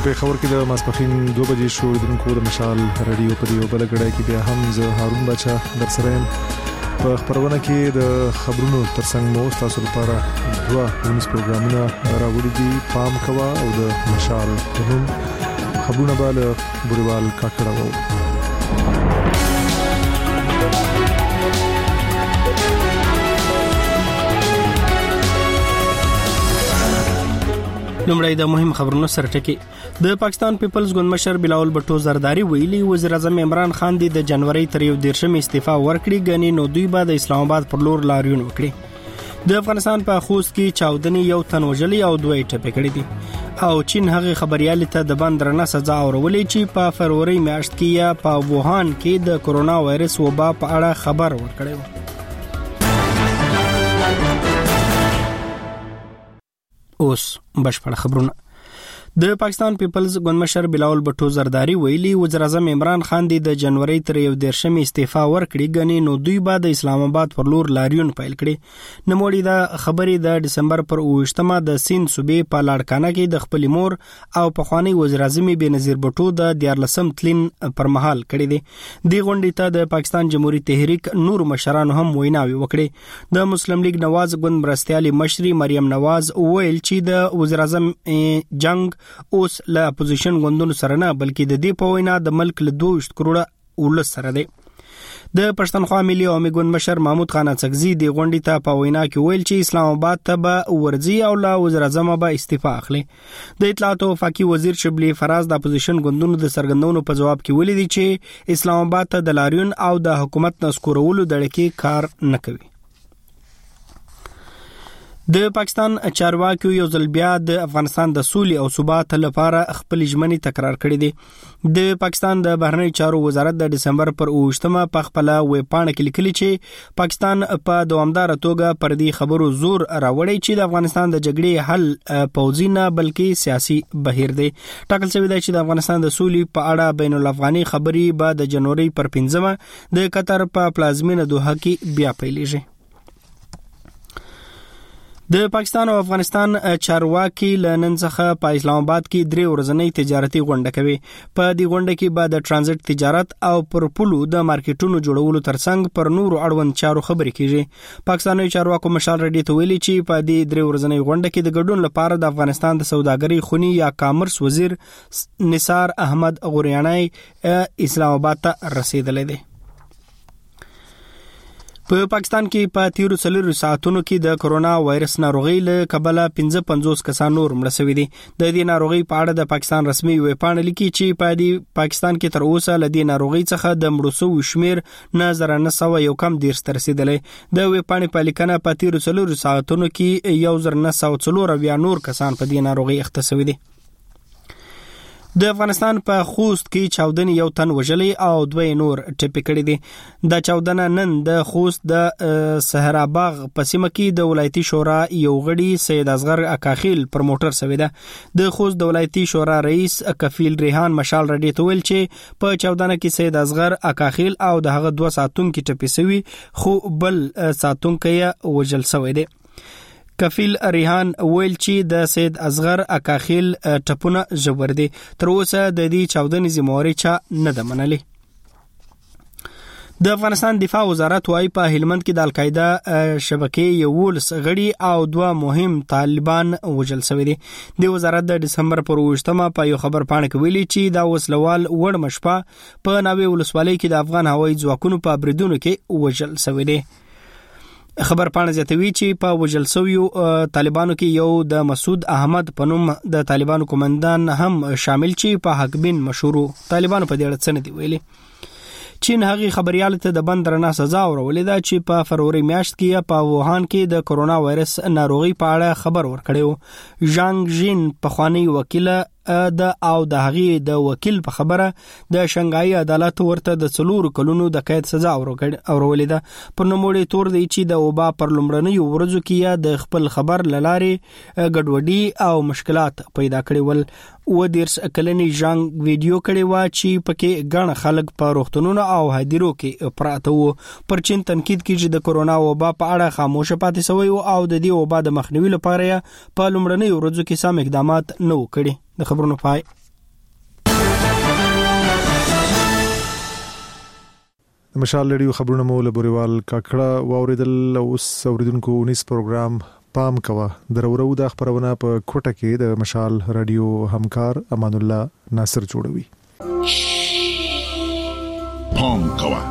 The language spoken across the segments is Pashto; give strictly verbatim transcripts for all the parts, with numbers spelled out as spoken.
په خبر کې د ماسپخین دوه بجې شو د کور مشال رادیو په دیو بل غړای کې بیا هم زه هارون بچا در سره په خبرونه کې د خبرونو ترڅنګ مو تاسو لپاره دوه ونیس پروګرامونه راوړي دي. پام کوا او د مشال په نوم خبرونه به له بوریوال کاکړه وو. لومړی د مهم خبرونو سره ټکی. د پاکستان پیپلز ګوند مشر بلاول بټو زرداری ویلي وزیر اعظم عمران خان د جنوري تر یو دیرشم استعفا ورکړي، غني نو دوی بعد اسلام آباد پر لور لاریون وکړي. د افغانستان په خوست کې چاودنې یو تن وژلي او دوه ټپي کړي دي او چین هغه خبريال ته د بند رانه سزا اورولې چې په فروری میاشت کې یا په ووهان کې د کورونا وایرس وبا په اړه خبر ورکړی و. اوس بشپړ خبرونه. د پاکستان پیپلز ګوند مشر بلاول بټو زرداری ویلي وزیر اعظم عمران خان د جنوري تر یو دیرشم استعفا ورکړي، غني نو دوی بعد اسلام آباد پر لور لاریون پیل کړي. نموړي دا خبرې د دسمبر پر اوویشتمه د سین صوبې په لاړکانه کې د خپل مور او پخوانی وزیر اعظم بنظیر بټو د دیارلسم تلین پر مهال کړي دي. د غونډې ته د پاکستان جمهوریت تحریک نور مشرانو هم ویناوي وکړي. د مسلم لیگ نواز ګوند مرستيالي مشري مریم نواز ویل چې د وزیر اعظم جنگ اوس له اپوزیشن غوندونو سره نه بلکې د دې په وینا د ملک له دوه کروڑه ولس سره دی. د پښتونخوا ملي عوامي ګوند مشر محمود خان اڅکزي د غونډې ته په وینا کې ویل چې اسلام آباد ته به ورځي او له وزیر اعظم به استعفا اخلي. د اطلاعات او وفاقي وزیر شبلی فراز د اپوزیشن غوندونو د سرګندونو په جواب کې ویلي دي چې اسلام آباد ته د لاریون او د حکومت نسکورولو دړکې کار نه کوي. د پاکستان چارواکو یو ځل بیا د افغانستان د سولې او ثبات لپاره خپل ژمنې تکرار کړې دي. د پاکستان د بهرنی چارو وزارت د دسمبر پر اوویشتمه په خپل ویب پاڼه کې لیکلي چې پاکستان په دوامدار توګه پر دې خبرو زور راوړي چې د افغانستان د جګړې حل پوځي نه بلکې سیاسي بهیر دی. ټاکل شوی دی چې د افغانستان د سولې په اړه بین الافغاني خبري بعد د جنوري پر پنځمه د قطر په پلازمینه دوحه کې بیا پیلېږي. د پاکستان او افغانستان چارواکي لنن څخه په اسلام آباد کې درې ورځنۍ تجارتي غونډه کوي. په دې غونډه کې به د ترانزیت تجارت او پر پلو د مارکیټونو جوړولو ترڅنګ پر نورو اړوند چارو خبرې کیږي. پاکستاني چارواکو مشال رډي ته ویلي چې په دې درې ورځنۍ غونډه کې د ګډون لپاره د افغانستان د سوداګرۍ خونی یا کامرس وزیر نثار احمد غوریانی اسلام آباد ته رسیدلی دی. په پاکستان کې په تیرو څلورو ساعتونو کې د کورونا وایرس ناروغي له کبله پنځه پنځوس کسان نور مړه شوي دي. د دې ناروغي په اړه د پاکستان رسمي ویب پاڼه لیکي چې په دې پاکستان کې تر اوسه له دې ناروغي څخه د مړو شویو شمیر نه زره نه سوه یو کم دېرش ته رسیدلی. د ویب پاڼې په لیکنه په تیرو څلورو ساعتونو کې یو زر نه سوه څلور اویا نور کسان په دې ناروغي اخته شوي دي. د افغانستان په خوست کې چاودنې یو تن وژلي او دوه نور ټپي کړي دي. د چاودنه نن د خوست د صحرا باغ په سیمه کې د ولایتي شورا یو غړي سید اصغر اکاخیل پر موټر سوي ده. د خوست د ولایتي شورا رئیس کفیل ریحان مشال رډي ته ویل چې په چاودنه کې سید اصغر اکاخیل او د هغه دوه ساتونکو ټپي شوي خو بل ساتونکو یې وژل شوی دی. کفیل ریحان ویل چې د سید اصغر اکاخیل ټپونه ژور دي. تر اوسه د دې چاودنې ذمہواري چا نه ده منلې. د افغانستان دفاع وزارت وايي په هلمند کې د القاعده شبکې یولس غړي او دوه مهم طالبان وژل شوي دي. د وزارت د دسمبر پر اوویشتمه په یو خبر پاڼه کې ویلي چې دا وسلوال وړ مشپه په ناوې ولسوالۍ کې د افغان هوایي ځواکونو په بریدونو کې وژل شوي دي. خبر پاڼه زیاتوي چې په وژل شویو طالبانو کې یو د مسعود احمد په نوم د طالبانو کمانډان هم شامل چې په حقبین مشهور طالبانو په دې اړه څه نه دی ویلي. چین هغه خبريال ته د بند رانه سزا ورولې ده چې په فروری میاشت کې په ووهان کې د کورونا وایرس ناروغي په اړه خبر ورکړیو. ژانګ جین په خوانی وکیل د او د هغه د وکیل په خبره د شنغای عدالت ورته د څلور کلونو د قید سزا اورولې ده. پر نوموړي تور دی چې د وبا پر لومړنۍ ورځو کې د خپل خبر للارې ګډوډي او مشکلات پیدا کړي ول. و دیرس کلنی ژانګ ویډیو کړي وا چې پکې ګڼ خلک په روغتونونو او هدیرو کې پراته وو. پر چین تنقید کیږي د کورونا وبا په اړه خاموشه پاتې شوی او د دې وبا د مخنیوي لپاره په لومړنۍ ورځو کې سم اقدامات نه وکړي. د خبرونو پای د مشال رادیو خبرونه مو له بوريوال کاکړه واوریدل. اوس اوریدونکو ونیس پروګرام پام کوا درورو د خبرونه په کوټه کې د مشال رادیو همکار امان الله ناصر جوړوي. پام کوا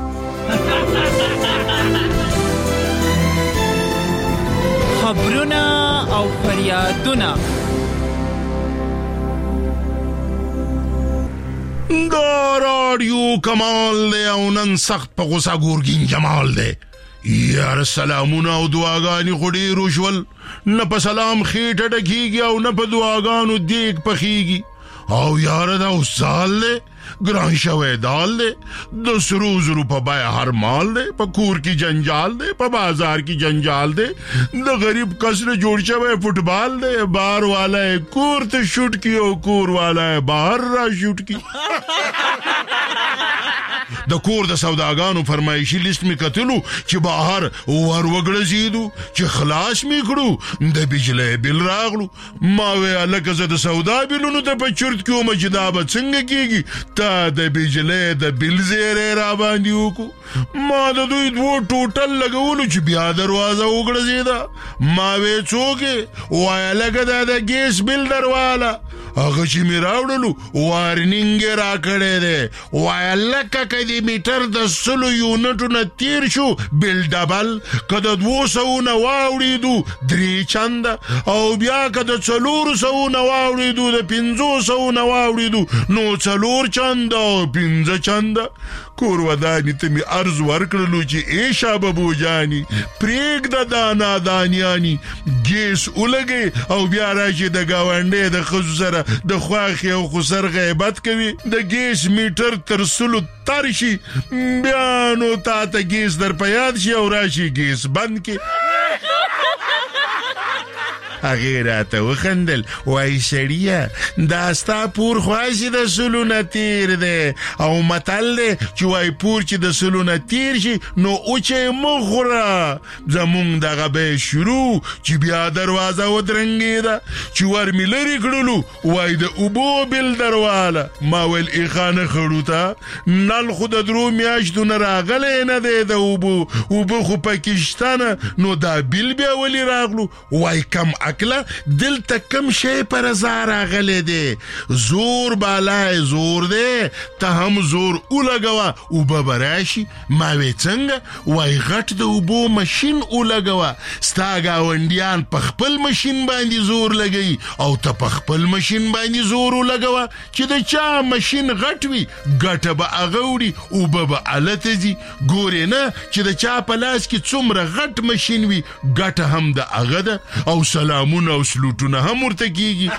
خبرونه او فریادونه دا رادیو کمال دی او نن سخت په غوسه ګورګین جمال دی. یار سلامونه او دعاګانی خوري روشول نه په سلام خېټه ډکیږي او نه په دعاګانو دیګ پخیږي. او یار دا وسال دی ګران شوی دال دی د سرو زرو په بای هر مال دی په کور کې جنجال دی په بازار کې جنجال دی د غریب کس نه جوړ شوی فوټبال دی بار والا کور ته شوټ کی او کور والا بهر را شوټ کی. د کور د سوداګانو فرمایشي لیست می کتلو چې بهر ور وګړزیدو چې خلاص می کړو د بجلی بل راغلو. ما وی الکه زه د سودا بلونو ته په چرت کې وم چې دا به څنګه کېږي تا د بجلی د بل زیری را باندې وکړو. ما د دوی دوه ټوټل لګولو چې بیا دروازه وګړزیده. ما وی څوک وای لکه دا د ګیس بل درواله هغه چې می راوړلو وارنینګ را کړی دی وای لکه کدی میټر د سلو یونټو نه تیر شو بل ډبل که د دوو سوو نه واوړېدو درې چنده او بیا که د څلورو سوو نه واوړېدو د پنځو سوو نه واوړېدو نو څلور چنده او پنځه چنده. کور ودانی ته می عرض ورکړلو چې ای شاببو جانی پرېږده دا نادانیانی ګیس ولګئ او بیا راشي د ګاونډۍ د ښځو سره د خواښې او خسر غیبت کوي. د ګیس میټر تر سلو تر شي بیا نو تا ته ګیس در په یاد شي او راشي ګیس بند کې. هغې راته وخندل وای سړیه دا ستا پور خواشي د سلو نه تیر دی او متل دی چې وای پور چې د سلو نه تیر شي نو اوچې مه خوره. زمونږ دغه به شروع چې بیا دروازه ودرنګېده چې ور مې لرې کړلو وای د اوبو بل درواله. ما ویل ای خانه خړو ته نل خو د درو میاشتو نه راغلی نه دی د اوبو اوبه خو پکې شته نه نو دا بل بیا ولې راغلو. وای کم اکله دلته کم شی پر زار راغلی دی زور بالای زور دی ته هم زور ولګوه اوبه به راشي. ما وی څنګه وای غټ د اوبو ماشین ولګوه ستا ګاونډیان په خپل ماشین باندې زور لګوي او ته په خپل ماشین باندې زور ولګوه چې د چا ماشین غټ وي ګټه به هغه وړي اوبه به هلته ځي. ګورې نه چې د چا په لاس کې څومره غټ ماشین وي ګټه هم د هغه ده او سلامونه او سلوټونه هم ورته کېږي.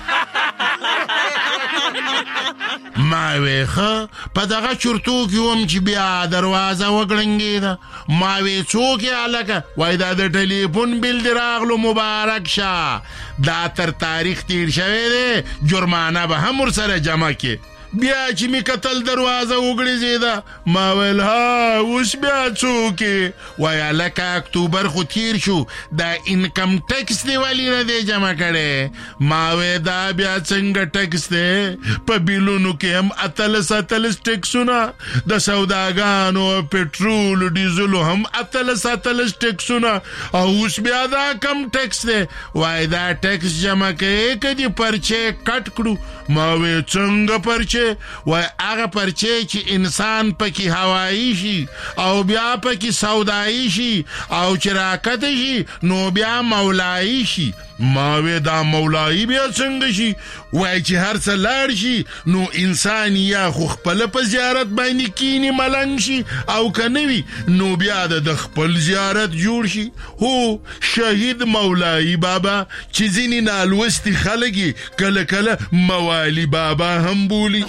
ما وی ښه په دغه چرتو کې وم چې بیا دروازه وګړنګېده. ما وی څوک یې هلکه وای دا د ټلیفون بل دې راغلو مبارک شه دا تر تاریخ تیر شوی دی جرمانه به هم ورسره جمع کې. بیا چې می کتل دروازه وګړزېده ما ویل ها اوس بیا څوک وای هلکه اکتوبر خو تیر شو دا انکم ټکس دی ولې نه دی جمع کړی. ما وی دا بیا څنګه ټکس دی په بیلونو کې هم اتلس اتلس ټکسونه د سوداګانو پټرول ډیزلو هم اتلس اتلس ټکسونه او اوس بیا دا کم ټکس دی. وای دا ټکس جمع کوي که دې پرچې کټ کړو. ما وی څنګه پرچې وای هغه پرچې چې انسان پکې هوایی شي او بیا پکې سودایی شي او چې راکته شي نو بیا مولایی شي. ما وی دا مولایی بیا څنګه شي وای چې هر څه لاړ شي نو انسان یا خو خپل په زیارت باندې کینی ملنګ شي او که نه وي نو بیا د خپل زیارت جوړ شي. هو شهید مولایی بابا چې ځینې نالوستي خلک کله کله موالی بابا هم بولی.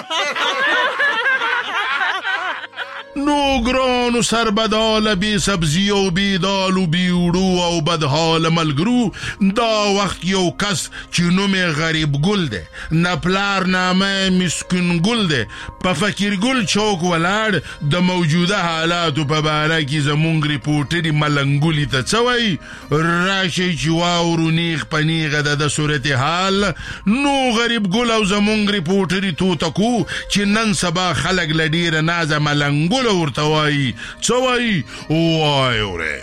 نو ګرانو سربدال بی سبزی او بی دال و بی وړو او بدحال ملګرو دا وخت یو کس چې نوم غریب ګل دی نه پلار نامه مسکین ګل دی په فقیر ګل چوک ولاړ د موجوده حالاتو په باره کې زمونږ ریپورټري ملنګولي ته څه وایي راشئ چې واورو نیغ په نیغه د د صورت حال. نو غریب ګل او زمونږ ریپورټري توتکو چې نن سبا خلک له ډېره نازه ملنګول خپل ورته وایي څه وایي وای وره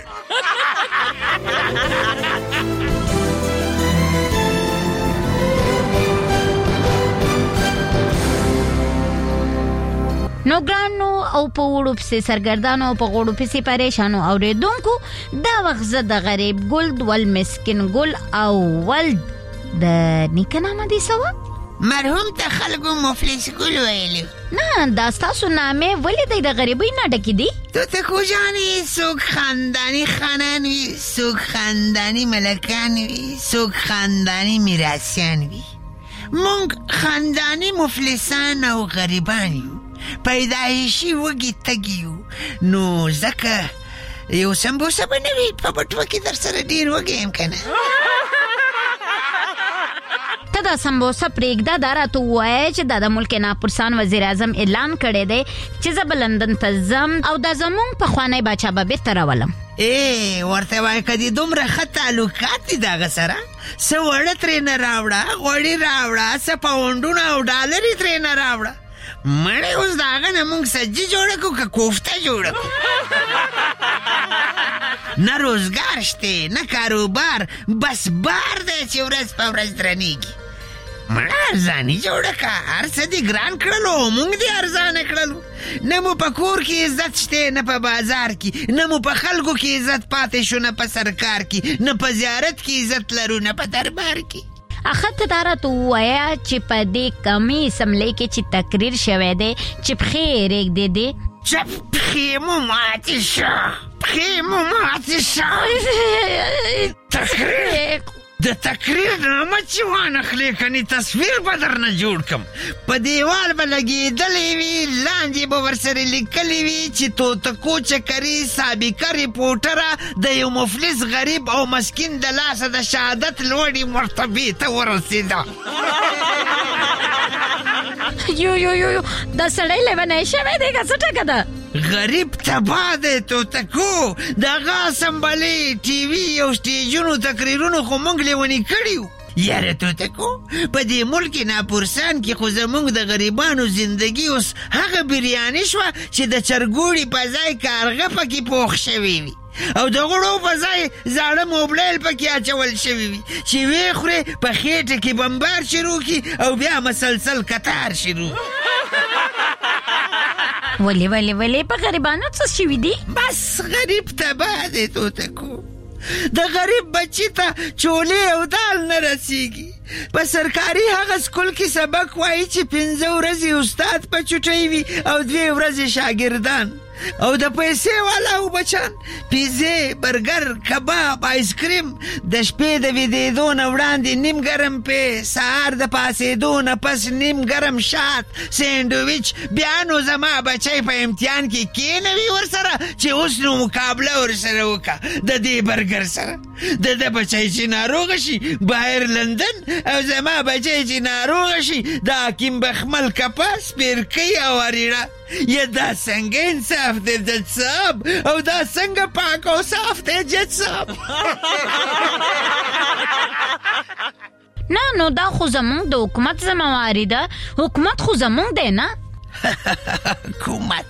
نو ګرانو او په وړو پسې سرګردانو او په غوړو پسې پریشانو اورېدونکو دا وخت زه د غریب ګل ول مسکین ګل او ول د نیکه نامه دې څه وه؟ مرحوم ته خلکو مفلس ګل ویلو. نه دا ستاسو نامې ولې دی د غریبۍ نه ډکې دي؟ توتکو جانې څوک خانداني خانان وي، څوک خانداني ملکان وي، څوک خانداني میراثیان وي. مونږ خانداني مفلسان او غریبان یو، پیدایشي وږي تږي یو. نو ځکه یو سمبوسه به نه وي په بټوه کې در سره ډېر وږی یم که نه. ته دا سمبوسه پرېږده، دا راته ووایه چې دا د ملک ناپرسان وزیر اعظم اعلان کړی دی چې زه به لندن ته ځم او دا زمونږ پخوانی باچا به بېرته راولم. ای ورته وایه که دې دومره ښه تعلقات دي د هغه سره، څه وړه ترېنه راوړه، غوړي راوړه، څه پاونډونه او ډالرې ترېنه راوړه. مړې اوس د هغه نه مونږ سجي جوړه کړو که کوفته جوړه کړو. نه روزګار شته نه کاروبار، بس بار دی چې ورځ په ورځ درنېږي. مړه ارزاني جوړه که، هر څه دې ګران کړلو او مونږ دې ارزانه کړلو. نه مو په کور کې عزت شته نه په بازار کې، نه مو په خلکو کې عزت پاتې شو نه په سرکار کې، نه په زیارت کې عزت لرو نه په دربار کې. اخه ته دا راته ووایه چې په دې کمې اسمبلۍ کې چې تقریر شوی دی چې پښې یې رېږدې دی. چپ پښې مو ماتې شه، پښې مو ماتې شه. تقریر د تقریر نامه چې وانخلې کنې تصویر به درنه جوړ کم، په دیوال به لګېدلی وي، لاندې به ورسره لیکلی وي چې توتکو چکري سابقه ریپورټره د یو مفلس غریب او مسکین د لاسه د شهادت لوړې مرتبې ته ورسېده. یو یو یو دا سړی لیونی شوی دی که څه ټکه ده؟ غریب تباه دی توتکو، د هغه اسمبلۍ ټي وي او سټیجونو تقریرونو خو موږ لیوني کړي وو. یاره توتکو په دې ملک ناپرسان کې خو زموږ د غریبانو زندگی اوس هغه بریاني شوه چې د چرګوړي په ځای کارغه پکې پوخ شوی وي او د غوړو په ځای زاړه موبلایل پکې اچول شوي وي چې ویې خورې په خېټه کې بمبار شروع کړي او بیا مسلسل کتار شروع. ولې ولې ولې په غریبانو څه شوي دي؟ بس غریب تباه دی توتکو. د غریب بچی ته چولې او دال نه رسیږي. په سرکاري هغه سکول کې سبق وایي چې پنځه ورځې استاد په چوټۍ وي او دوې ورځې شاګردان، او د پیسې والا او بچان پیزې، برګر، کباب، آیسکریم، د شپې د ویدېدو نه وړاندې نیم ګرم پی، سهار د پاسېدو نه پس نیم ګرم شات، سینډویچ. بیا نو زما بچی په امتحان کې کېنوي ورسره چې اوس نو مقابله ورسره وکړه د دې برګر سره. د ده بچی چې ناروغه شي بهر لندن، او زما بچی چې ناروغه شي د حکیم بخمل کپه، سپیرکۍ او اریړه. یا دا څنګه انصاف دی جج صاحب، او دا څنګه پاک او صاف دی جج صاحب؟ نه نو دا خو زمونږ د حکومت ذمهواري ده، حکومت خو زمونږ دی نه. حکومت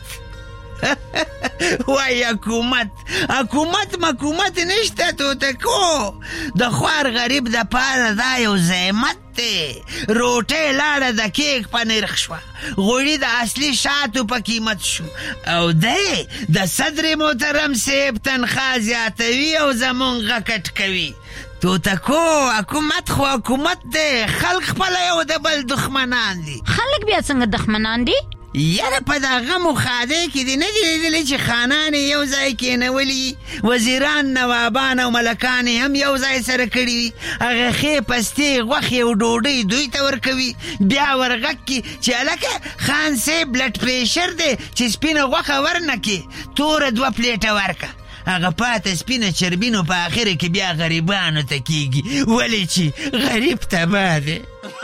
وای حکومت حکومت مکومت نشته توتکو. د خوار غریب د پاره دا یو زحمت دی. روټۍ لاړه د کیک په نرخ شوه، غوړي د اصلي شاتو په قیمت شو، او دی د صدر محترم صاحب تنخواه زیاتوي او زمونږ غکټ کوي. توتکو حکومت خو حکومت دی، خلق خپله یو د بل دښمنان دي. خلق بیا څنګه دښمنان دي؟ یاره په دغه مخادې کې دې نه دي لیدلي چې خانان یو ځای کېنولي، وزیران، نوابان او ملکان هم یو ځای سره کړي وي، هغه ښې پستې غوښې او ډوډۍ دوی ته ورکوي، بیا ورغږ کړي چې هلکه خان صاحب بلډ پریشر دی چې سپینه غوښه ورنه کړي، توره دوه پلیټه ورکه. هغه پاته سپینه چربینو په آخره کې بیا غریبانو ته کېږي، ولې چې غریب تباه دی.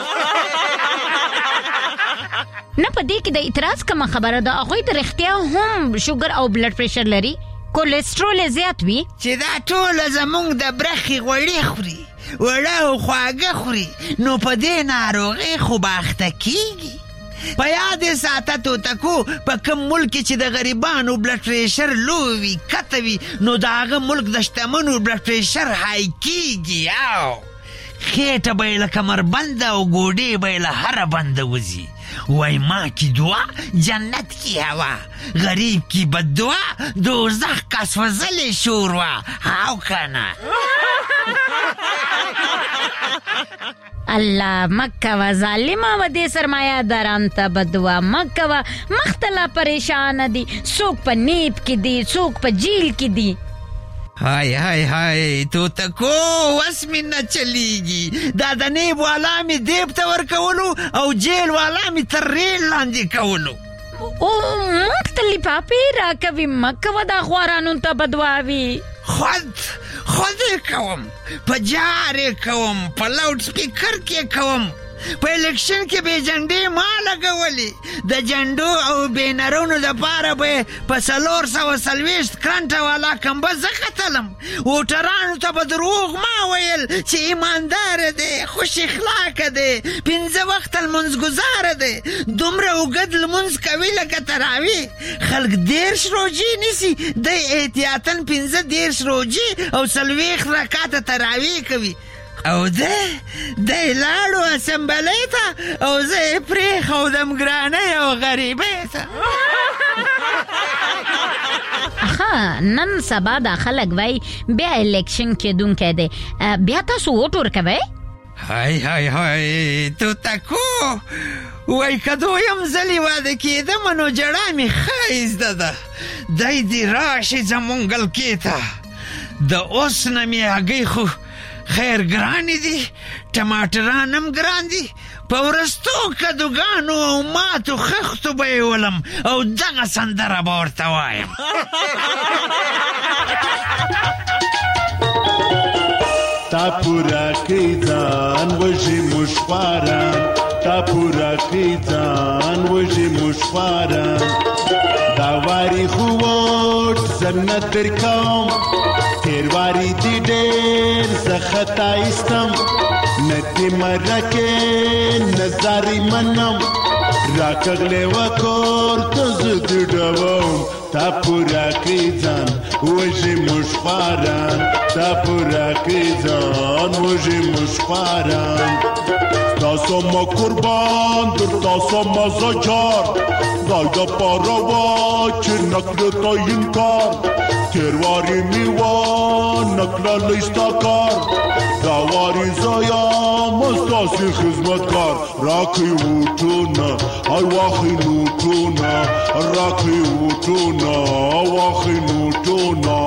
نه په دې کې د اعتراض کومه خبره ده؟ هغوی د رښتیا هم شوګر او بلډ پریشر لري، کولیسټرول یې زیات وي. چې دا ټوله زمونږ د برخې غوړي خوري، وړه او خواږه خوري، نو په دې ناروغۍ خو باخته کېږي. په یاد یې ساته توتکو په کوم ملک کې چې د غریبانو بلډ پریشر لو وي کته وي نو د هغه ملک د شتمنو بلډ پریشر های کیږي او خېټه به یې لکه مربنده او ګوډې به یې له هره بنده وځي وای ما کی دعا جنت کی هوا غریب کی بد دعا دوزخ کا سوزل شوروا او کنه الله مکه و ظالمه و دې سرمایه داران ته بدوا مکه و مختلا پریشان دي څوک په نیب کې دي څوک په جیل کې دي های های های توتکو وس می نه چلیږي دا د نیب والا می دیب ته ورکولو او جیل والا می تر ریل لاندې کولو او مختلی پاپی راکوي مکه و دا خوارانو ته بدواوي خود خود کوم په جار کوم په لاوډ سپیکر کې کوم په الیکشن کې به جنډې ما لګولې د جنډو او بینرونو لپاره به په څلور سوه څلوېښت کرنټه والا کمبه زه ختلم ووټرانو ته به دروغ ما ویل چې ایمانداره دی خوش اخلاقه دی پنځه وخته لمونځ ګزاره دی دومره اوږد لمونځ کوي لکه تراوي خلک دېرش روجې نیسي دی احتیاطاً پنځه دېرش روجې او څلوېښت رکعته تراوي کوي او ده دی لاړو اسمبلۍ ته او زه یې پرېښودم ګرانۍ او غریبۍ ته ښه نن سبا دا خلک وایي بیا الیکشن کېدونکی دی بیا تاسو ووټ ورکوئ های های های توتکو وای که دویم ځلې واده کېدمه نو جړا مې ښه زده ده دی دې راشي زمونږ ګلکې ته د اوس نه مې هګۍ خو خیر ګرانی دي ټماټران هم ګران دي په ورستو کدوګانو او ماتو خښتو به یې ولم او دغه سندره به ورته وایم تا پورا کړی ځان وژي موږ خواران تا پورا کړی ځان وژي موږ خواران دا واري خو ووټ زه نه درکوم تیرواری دی ډېر زه خطا ایستم نه دې مرکې نظارې منم راکغلی و کور ته زه دې ډوم تا پورا کړی ځان وژي موږ خواران تا پورا کړی ځان وژي موږ خواران تاسو ما قربان در تاسو ما زجار دا دپاره وا چې نکړه تا انکار تیرواری میوان نکړلی ستا کار دا واري زایم ستاسې خدمتګار راکړئ ووټونه هر واخئ نوټونه راکړئ ووټونه واخئ نوټونه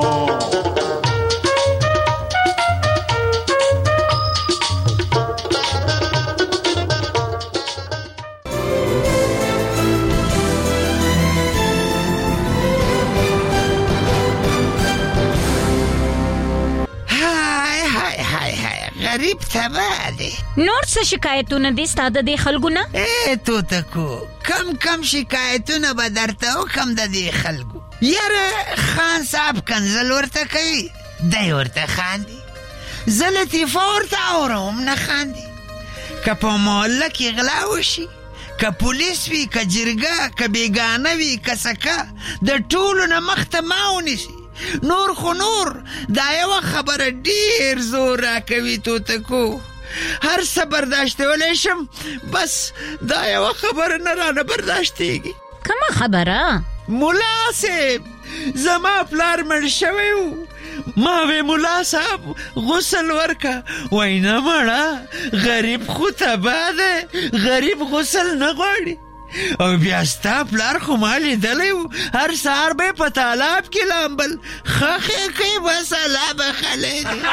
غریب تباه دی نور څه شکایتونه دي ستا د دې خلکو نه ای توتکو کم کم شکایتونه به درته وکم د دې خلکو یاره خان صاحب کنځل ورته کوي دی ورته خاندي زه لطیفه ورته اورم نه خاندي که په محله کې غلا وشي که پولیس وي که جرګه که بیګانه وي که سکه د ټولو نه مخته ما ونیسي نور خو نور دا یوه خبره ډیر زور راکوي توتکو هر څه برداشتولی شم بس دا یوه خبره نه رانه برداشتېږي کومه خبره ملا صاحب زما پلار مړ شوی و ما وی ملا صاحب غسل ورکه وای نه مړه غریب خو تباه دی غریب غسل نه غواړي او بیا ستا پلار خو ما لیدلی و هر سهار به یې په تالاب کې لامبل خښې کوي بس الله بخلی دی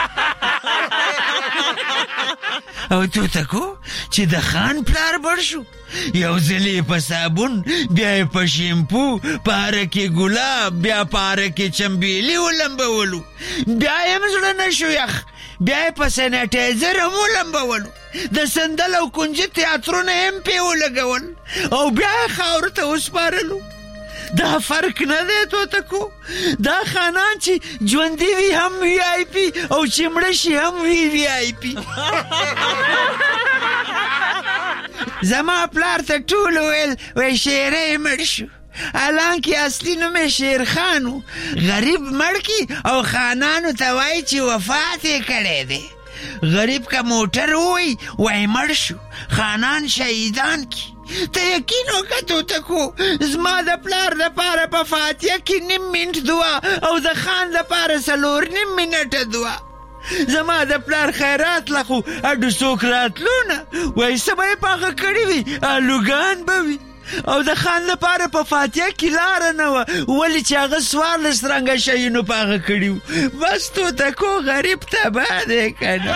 او توتکو چې د خان پلار بړ شو یو ځلې په صابون بیا یې په شیمپو په هره کې ګلاب بیا په هره کې چمبیلي ولمبولو بیا یې هم زړه نه شو یخ بیا یې په سینیټایزر هم ولمبولو د سندل او کنجي تیاترونه هم پې ولګول او بیا یې خاورو ته وسپارلو دا فرق نه دی توتکو دا خانان چې ژوندي وي هم وي آی پي او چې مړه شي هم وي وي آی پي زما پلار ته ټول ویل وای شیری مړ شو، حالانکه اصلي نوم یې شیرخان و. غریب مړ کی او خانانو ته وایي چې وفات یې کړی دی. غریب که موټر ووی وای مړ شو، خانان شهیدان کی. ته یقین وکړه توتکو، زما د پلار دپاره په فاتحه کې نیم منټ دعا او د خان دپاره څلور نیم منټه دعا. زما د پلار خیرات له خو اډو څوک راتلو نه، وایي څه به یې په هغه کړي وي، الوګان به وي. او د خان لپاره په فاتحه کې لاره نه وه، ولې چې هغه څوارلس رنګه شیونو په هغه کړي وو. بس توتکو غریب تباه دی که نه.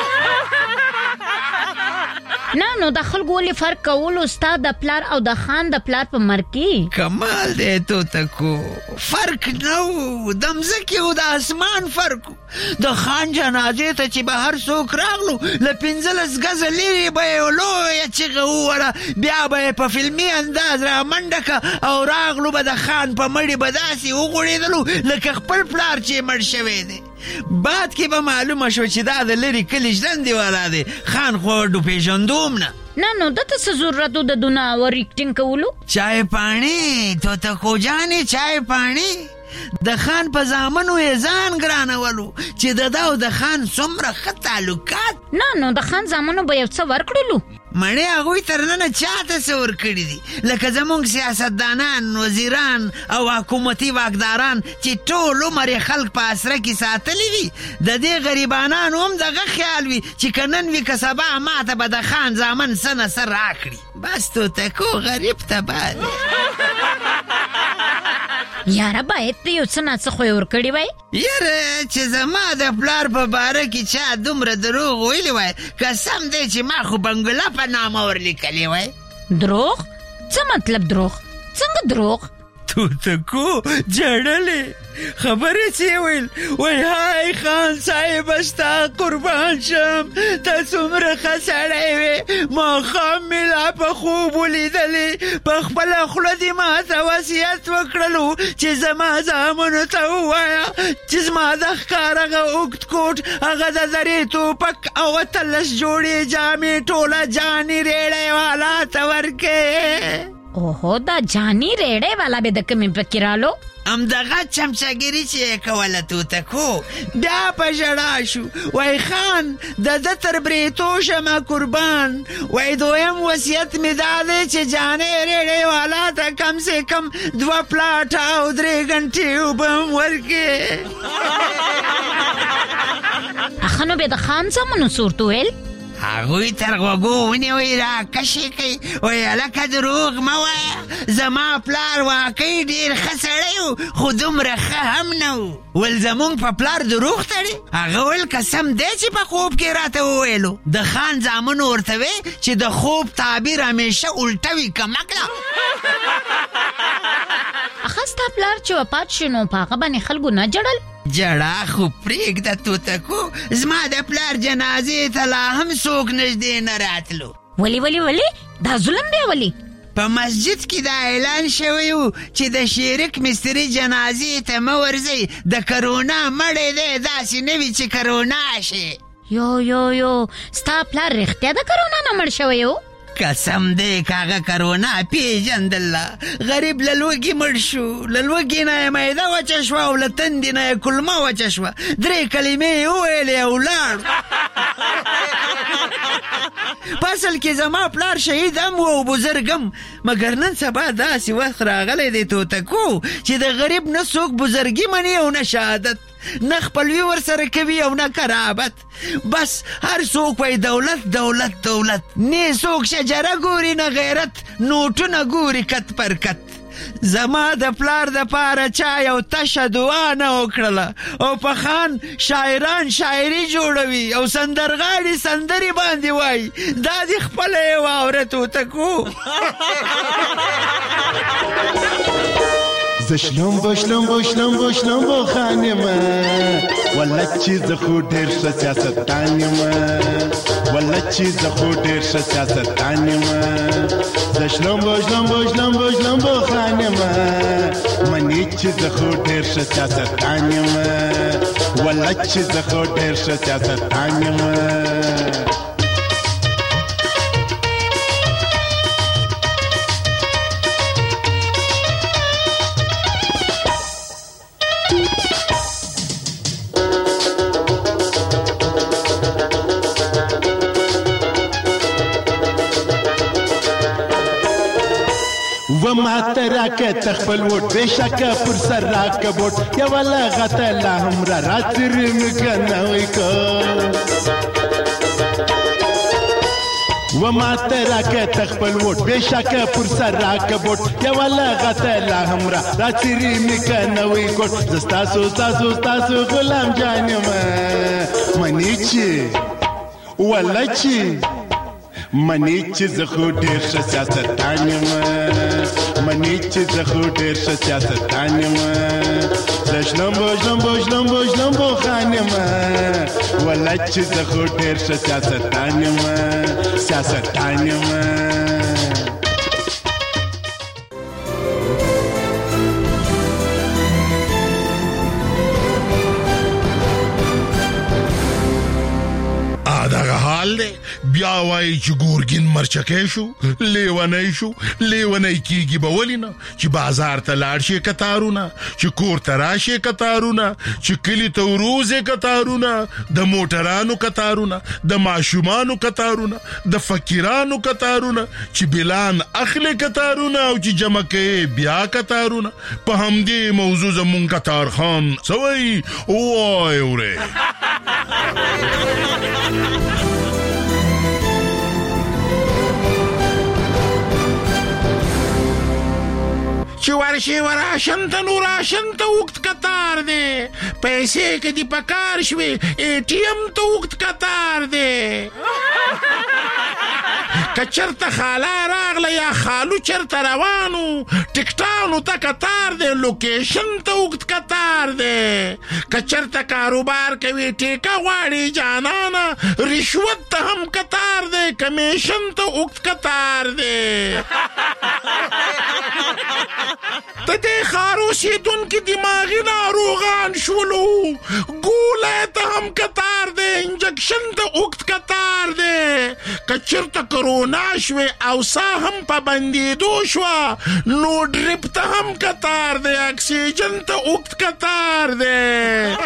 نه نو د خلکو ولې فرق کولو ستا د پلار او د خان د پلار په مرګ کې؟ کمال دی توتکو، فرق نه و، د مځکې او د اسمان فرق و. د خان جنازې ته چې به هر څوک راغلو له پنځلس ګزه لرې به یې لویه چیغه ووهله، بیا به یې په فلمي انداز رامنډه که او راغلو به د خان په مړي به داسې وغوړېدلو لکه خپل پلار چې مړ شوی دی. بعد کې به معلومه شو چې دا د لرې کلي ژرندې والا دی، خان خو ډو پېژندوم نه. نه نو دته څه ضرورت و د دونه اور ایکټینګ کولو؟ چای پاڼې توتکو جانې، چای پاڼې. د خان په زامنو یې ځان ګرانولو چې د ده او د خان څومره ښه تعلقات. نه نو د خان زامنو به یو څه ورکړلو؟ مړې هغوی تر ننه چاته څه ورکړي دي، لکه زموږ سیاستدانان، وزیران او حکومتي واکداران چې ټول عمر یې خلک په اسره کې ساتلي وي. د دې غریبانانو هم دغه خیال وي چې که نن وي که سبا ماته به د خان زامن څه نه څه راکړي. بس توتکو غریب تباه دی. یاره باید ته یو څه نه څه خو یې ورکړي وای. یاره چې زما د پلار په باره کې چا دومره دروغ ویلي وای، قسم دی چې ما خو بنګله په نامه ورلیکلې وای. دروغ؟ څه مطلب دروغ؟ څنګه دروغ؟ توتکو جړلې خبرې چې ویل، وای هاي خان صاحب ستا قربان شم، ته څومره ښه سړی وې، ماښام مې لا په خوب ولیدلې، په خپله خوله دې ماته وصیت وکړلو چې زما زامنو ته ووایه چې زما د ښکار هغه اوږد کوټ، هغه د زرې توپک او اتلس جوړې جامې ټوله جاني ریړی والا ته ورکې. اوهو دا جاني ریړی والا به د کومې پکې رالو؟ همدغه چمچګیري چې یې کوله توتکو. بیا په ژړا شو، وای خان د ده تر بریتو شمه قربان، وای دویم وصیت مې دا دی چې جانې ریړی والا ته کم سے کم دوه پلاټه او درې غنټې اوبه هم ورکې. اخه نو به د خان زامنو صورت ویل؟ هغوی تر غوږو ونیوی را کشې کوي، وایي هلکه دروغ مه وایه، زما پلار واقعي ډېر ښه سړی و خو دومره ښه هم نه و. ول زمونږ په پلار دروغ تړي؟ هغه ویل قسم دی چې په خوب کې راته وویلو. د خان زامنو ورته وی چې د خوب تعبیر همیشه الټه وي کمکله. اخه ستا پلار چې وفات شو نو په هغه باندې خلکو نه جړل؟ جړه خو پرېږده توتکو، زما د پلار جنازې ته لا هم څوک نږدې نه راتلو. ولې ولې ولې دا ظلم دی ولې؟ په مسجد کې دا اعلان شوی و چې د شیرک مستري جنازې ته مه ورځئ، د کرونا مړی دی، داسې نه وي چې کرونا شي. یو یو یو ستا پلار رښتیا د کرونا نه مړ شوی و؟ قسم دی کاغه کرونا پیژندله، غریب له لوږې مړ شو، له لوږې نه یې معده وچه شوه او له تندې نه یې کلمه وچه شوه، درې کلمې یې وویلې او ولاړ. په اصل کې زما پلار شهید هم و او بزرګ هم، مګر نن سبا داسې وخت راغلی دی توتکو چې د غریب نه څوک بزرګي مني او نه شهادت، نه خپلوي ورسره کوي او نه قرابت. بس هر څوک وایي دولت دولت دولت، نه څوک شجره ګوري نه غیرت، نوټونه ګوري کت پر کت. زما د پلار د پاره چا یو تشه دعا نه وکړله او په خان شاعران شاعري جوړوي او سندرغاړي سندرې باندې وایي. دا دې خپله یې واوره توتکو. زشلم بشلم بشلم بشلم با خانمه، والا چیز خود ډیر ښه سیاستدانمه، والا چیز خود ډیر ښه سیاستدانمه. زشلم بشلم بشلم بشلم با خانمه، منی چیز خود ډیر ښه سیاستدانمه، والا چیز خود ډیر ښه سیاستدانمه. و ما ترا که تخپل وټ بشکه پر سر را کبوټ یا ولا غته لا هم را راتر مکنه وای کو و ما ترا که تخپل وټ بشکه پر سر را کبوټ یا ولا غته لا هم را راتر مکنه وای کو زستا سو تاسو تاسو غلام جانم منی چی ولا چی منی چې زه خو ډېر ښه سیاستدان یم منی چې زه خو ډېر ښه سیاستدان یم زه شلمبو شلمبو شلمبو شلمبو خان یم ولا چې زه خو ډېر ښه سیاستدان یم سیاستدان یم بیا وای چې ګورګین مرچکې شو لیونی شو لیونی کیږي به ولې نه چې بازار ته لاړ شي کتارونه چې کور ته راشي کتارونه چې کلي ته وروځي کتارونه د موټرانو کتارونه د ماشومانو کتارونه د فقیرانو کتارونه چې بلان اخلي کتارونه او چې جمع کوي بیا کتارونه په همدې موضوع زمون کتار خان سوي وای وره چې ورشي وراشن ته نو راشن ته وخت کتار دی پیسې کې دی پکار شوي ای ټی ایم ته وخت کتار دی کچرته خالا راغله یا خالو چرته روانو ټیکټانو ته کتار دی لوکیشن ته وخت کتار دی کچرته کاروبار کوي ټیکا غواړي جانانا رشوت ته هم کتار دی کمیشن ته وخت کتار دی ته دې خارو شیدون کی دماغی ناروغان شولو ګوله ته هم کتار دی انجکشن ته وخت کتار دی کچرته کرونا شوه او سا هم پابندیدو شوه نو ډریپ ته هم کتار دی اکسیجن ته وخت کتار دی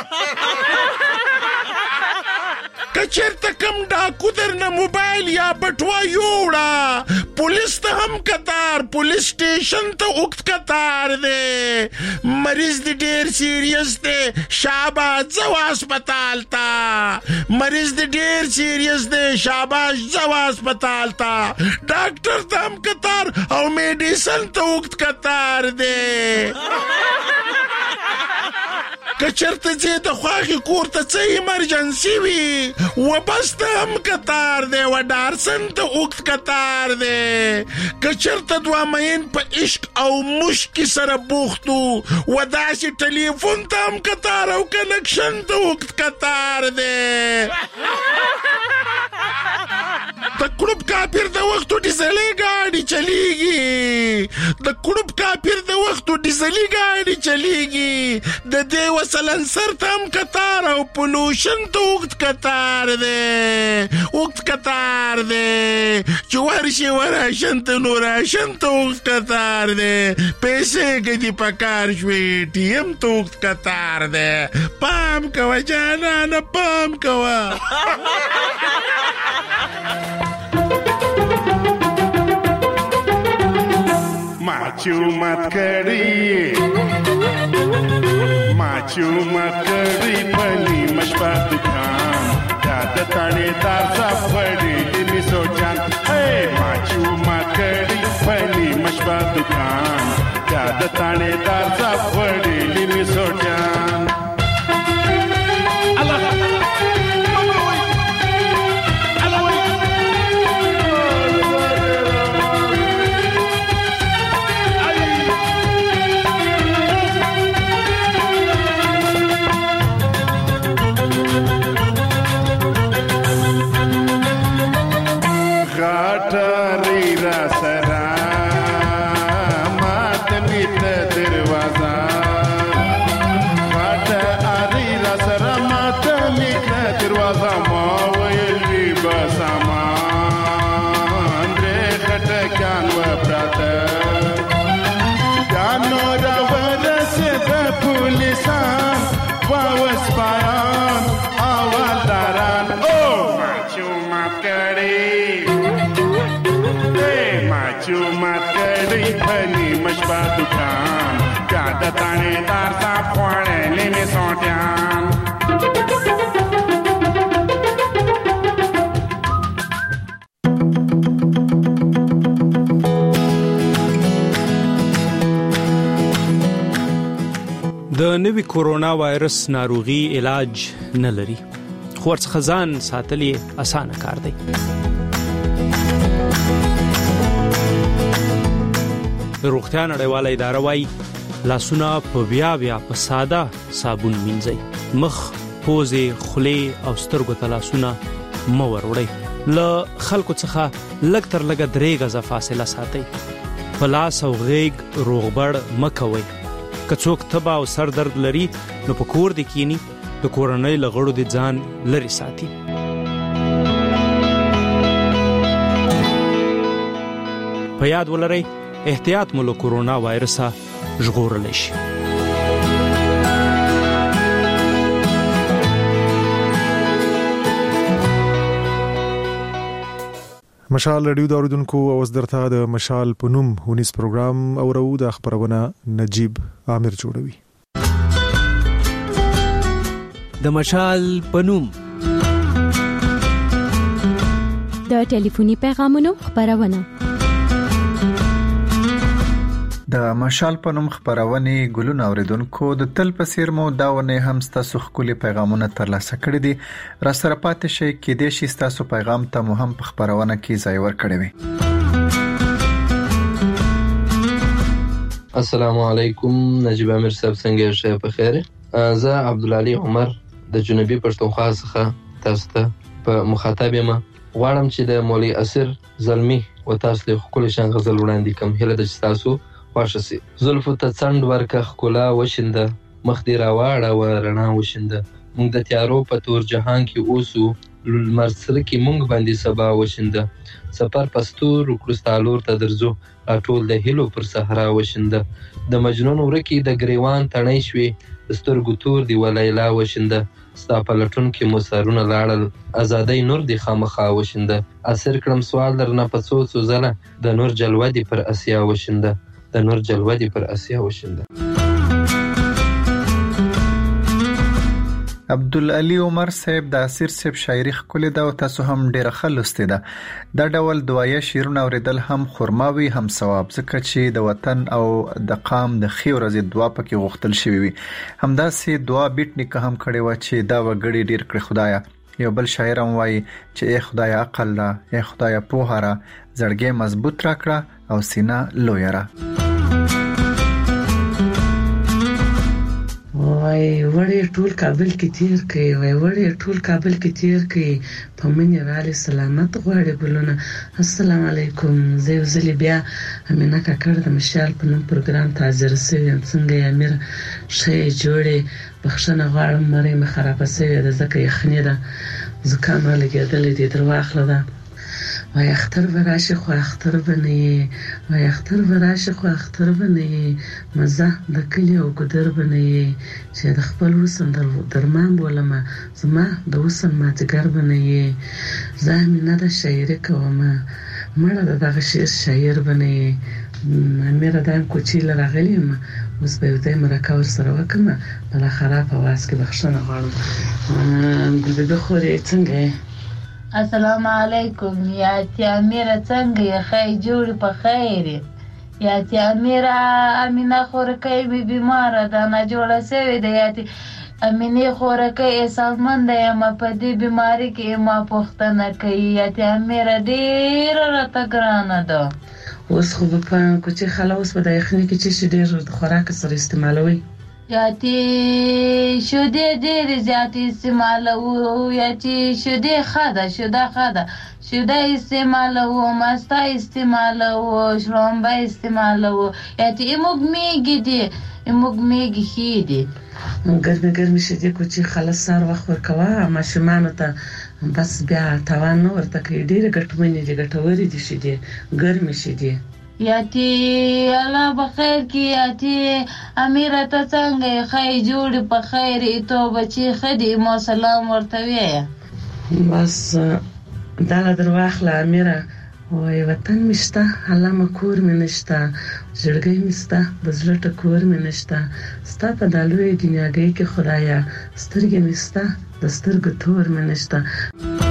کچرته کم ډاکو درنه موبایل یا بټوا یوړه پولیس ته هم کتار پولیس سټیشن ته وخت کتار دی مریض دی ډیر سیریس دی شاباش ځو هسپتال ته مریض دی ډیر سیریس دی شاباش ځو هسپتال ته ډاکټر ته هم کتار او میډیسن ته وخت کتار دی کچرته چې د خواخي کور ته څه ایمرجنسي وي و بس ته هم کتار دی و ډارسن ته وخت کتار دی کچرته دوه مین په عشق او مشک سره بوختو و داسې ټلیفون ته هم کتار او کنکشن ته وخت کتار دی د کلوب کافر د وختو ډیزلي ګاډي چلیږي د کلوب کافر د وختو ډیزلي ګاډي چلیږي د دې وسلن سر ته هم کتار او پولوشن ته وخت کتار دی وخت کتار دی چې ورشي وراشن ته نو راشن ته وخت کتار دی پیسې کې دي پکار شوي ټي ایم ته وخت کتار دی پام کوه جانانه پام کوه چومت کړی ما چومت کړی پنی مشپا دکان دا د تانه دار سفړی دې سوچان اے ما چومت کړی پنی مشپا دکان دا د تانه دار سفړی دې سوچان بشپا دکان پیاده تانه دار صاحب خوړې لینې سوټیان د نوي کورونا وایرس ناروغي علاج نه لري خو ورڅخه ځان ساتل یې اسانه کار دی. د روغتیا نړیواله اداره وايي لاسونه په بیا بیا په ساده صابون مینځئ. مخ، پوزې، خولې او سترګو ته لاسونه مه ور وړئ. له خلکو څخه لږ تر لږه درې غزه فاصله ساتئ. په لاس او غېږ روغبړ مه کوئ. که څوک تبه او سر درد لري نو په کور دې کینی د کورنۍ له غړو دې ځان لرې ساتي. په یاد ولرئ احتیاط مو له کورونا وایرسه ژغورلی شي. مشال رادیو د اوریدونکو اوس درته د مشال په نوم ونیس پروګرام اورو. د خبرونه نجیب عامر جوړوي. د مشال په نوم د ټلیفوني پیغامونو خبرونه. د مشال په نوم خبرونه ګلونه اوریدونکو د تل په سیر مو داونه هم ستاسو خولي پیغامونه ترلاسه کړی دي. را سره پاتې شي کې د شي ستاسو پیغام ته مو هم په خبرونه کې ځای ور کړی وي. السلام علیکم نجیب عامر صاحب څنګه یې په خیر؟ زه عبدالعلی عمر د جنوبي پښتونخوا څخه تاسو ته په مخاطب یم. غواړم چې د مولوی اسر زلمی و تاسو له خپل شان غزل وړاندې کوم. هله د تاسو خوښ شي. زلفو ته څنډ ورکه خکولا وشنده مخ دې راواړه و رڼا وشنده. موږ د تیارو په تور جهان کې اوسو لمر سره کې موږ باندې سبا وشنده. سفر پستور کړستالور ته درځو ټول د هیلو پر صحرا وشنده. د مجنون ورکی د گریوان تڼۍ شوي سترګو تور دی ولیلا وشنده. ستا په لټون کې مو سرونه لاړل ازادۍ نور دی خامخا وشنده. اسر کړم سوال درنه په څو څو ځله د نور جلوه دی پر اسیا وشنده. د نور جلوه دی پر اسیا وشنده. عبدالعلی عمر صاحب د اسیر صاحب شاعري خولې دا او تاسو هم ډیره خلوسته ده. دا ډول دوايا شیرونه اوریدل هم خرماوي هم ثواب ځکه چې د وطن او د قام د خیر ورځ دعا پکې غوښتل شوی وي. همداسې دعا بیت نیکه هم کړي و چې دا وګړي ډیر کړ خدایا. یو بل شاعر هم وایي چې ای خدایا عقل را ای خدایا پوهه را زړګي مضبوط را کړه او سینه لوی را. وای وړې ټول کابل کې تیر کړي وای وړې ټول کابل کې تیر کړي په منی رالي سلامت غواړي ګلونه. السلام علیکم. زه وزلی بیا امینه کاکړ د مشال په نوم پروګرام ته حاضر سوم. څنګه یې امیر شې جوړې بخښنه غواړم مری مې خراب سوي د زکه یخنی ده زکام را لګیدل دي درواخله ده. وای اختر وراشي خو اختر بنئ وای اختر وراشي خو اختر بنئ مزه د کلی او ګدر بنئ چې د خپل وسن درمان بولم زما د وسن ماتګر بنئ. زه مینه د شاعري کوم مړه دغه شعر شاعر بنئ. امیر دایم کوچی لراغلیم اوس به دې مرکه ور سره وکم بل خراب اواز کې بخښنه غواړم. ګل به خوري څنګه؟ السلام علیکم. یا تی امیره څنګه یې خی جوړ په خیر؟ یا تی امیره امینه خورکۍ می بیماره ده نه جوړه سوې ده. یا تی امینې خورکۍ احساسمنده یم په دې بیماري کې ما پوښتنه کوي. یا تی امیره ډېره راته ګرانه ده. اوس خو به په کوچې خاله اوس به د یخني کې چې شي ډېر د خوراک سره استعمالوي. یا تی شودې ډېرې زیاتې استعمالوو. یا تی شودې ښه ده شوده ښه ده شوده استعمالوو مسته استعمالوو شړومبه استعمالوو. یا تی ایموږ میږي دي ایموږ میږي ښې دي. ګرمې ګرمې شیدې کوچې خاله سهار وخت ورکوه ماشومانو ته بس بیا تاوان نه ورته کوي. ډېرې ګټمنې دي ګټورې دي شیدې ګرمې شیدې. یا تی الله بخیر کی. یا تی امیره ته څنګه خی جوړ په خیر تو بچی خدي مو سلام ورته وی. بس دا درواخله امیره وای وطن مشته علامه کور مې نشته جړګي مستا د زړه ټکور مې نشته ستا په دالوې دنیاګۍ کې خدایا سترګې مستا د سترګو تور مې نشته.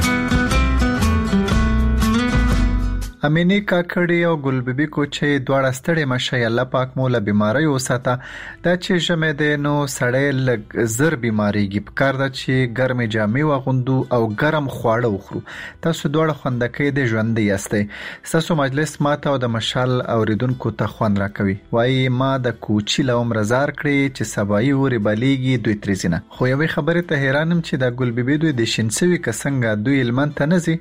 امینی کاکړی او ګلبيبي کوچي دواړه ستړي مشه الله پاک مولا بیماری وساته دا چې جمع ده نو سړی لګ زر بیماریږي په کار ده چې ګرمي جامې واغوندو او ګرم خواړه وخورو. تاسو دواړه خوندکې د ژوند یاستئ. تاسو مجلس ماته او د مشال اوریدونکو ته خوند راکوي. وایي ما د کوچي لوم رزار کړی چې سبای وری بلیږي دوی ترزینه. خو یوې خبره ته حیرانم چې د ګلبيبي دوی د شینسوي کسنګ دوی علمن ته نزي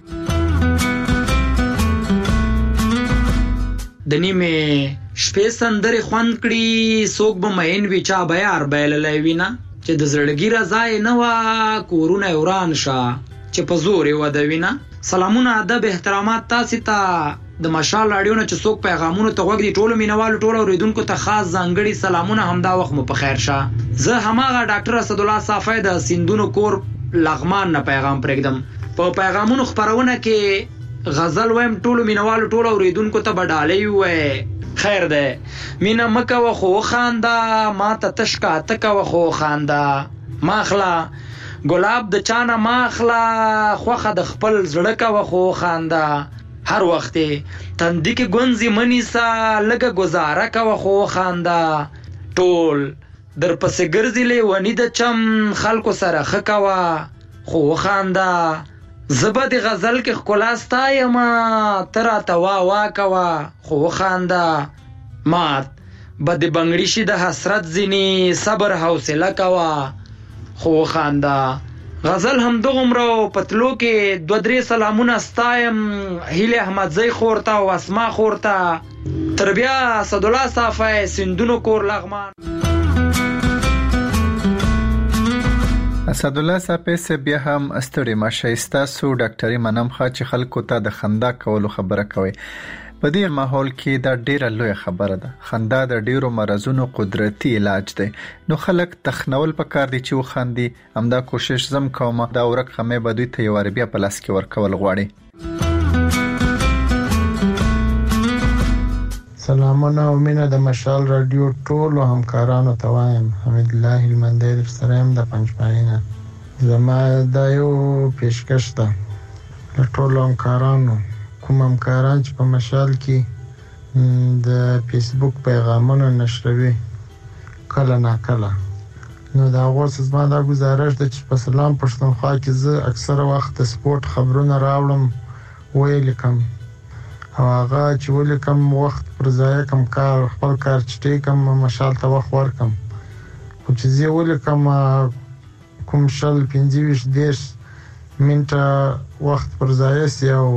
د نیمه شپې سندري خوند کړي سوق به مهین وچا بیار بیللای وینا چې د زړګي رضای نه وا کورونه وران شا چې په زور و د وینا. سلامونه ادب احترامات تاسو ته د مشال اړیونه چې څوک پیغامونه ته وګړي ټولو مینوالو ټولو اوریدونکو ته خاص ځانګړي سلامونه همدا وخت مو په خیر شه. زه هماغه ډاکټر اسد الله صافی د سیندونو کور لغمان نه پیغام پرېږدم. په پیغامونو خبرونه کې غزل وایم ټولو مینوالو ټولو اوریدونکو ته بډالې وې خیر ده مینا مکه و خو خاندا ما ته تشکا تک و خو خاندا ماخلا ګلاب د چانه ماخلا خوخه د خپل زړه کا و خو خاندا هر وخت تندې کې ګونځي منیسا لګه گزاره کا و خو خاندا ټول در پسې ګرځلې ونی د چم خلکو سره خکوا خو خاندا زبد غزل کې خلاصتا یما ترا توا وا کوا خو خاندا مات بد بنگړی شي د حسرت زینی صبر حوصله کوا خو خاندا. غزل هم دغمرو پتلو کې دو درې سلامونه استایم هیله احمد زئی خورتا او اسما خورتا تربیه اسد الله صافی سندونو کور لغمان. اسد الله صافی سه بیا هم استړي ماشایستا سو ډاکټري منم خا چې خلکو ته د خندا کولو خبره کوي. په دې ماحول کې دا ډیره لوی خبره ده. خندا د ډیرو مرزونو قدرتي علاج دی. نو خلک تخنول پکار دي چې وخاندي. همدا کوشش زم کوم دا ورقه مې بدوي ته یو بیا په لاس کې ورکول غواړي. سلامونه او مینه د مشال رادیو ټولو همکارانو ته وایم. حمید الله المندیر سرم د پنځپاینه زما د یو پیشکش ده ټولو همکارانو کوم همکاران چې په مشال کې د فیسبوک پیغامونه نشروي کله نا کله نو دا غوښ زما دا گزارش ده چې په سلام پښتونخوا کې زه اکثره وخت سپورت خبرونه راوړم ویل کوم او هغه چې ولې کم وخت پر ځای کم کار خپل کار چټي کم مشال ته وخت ورکم خو چې زه ولې کم کوم شل پنځه ویشت دیش منټه وخت پر ځای سی او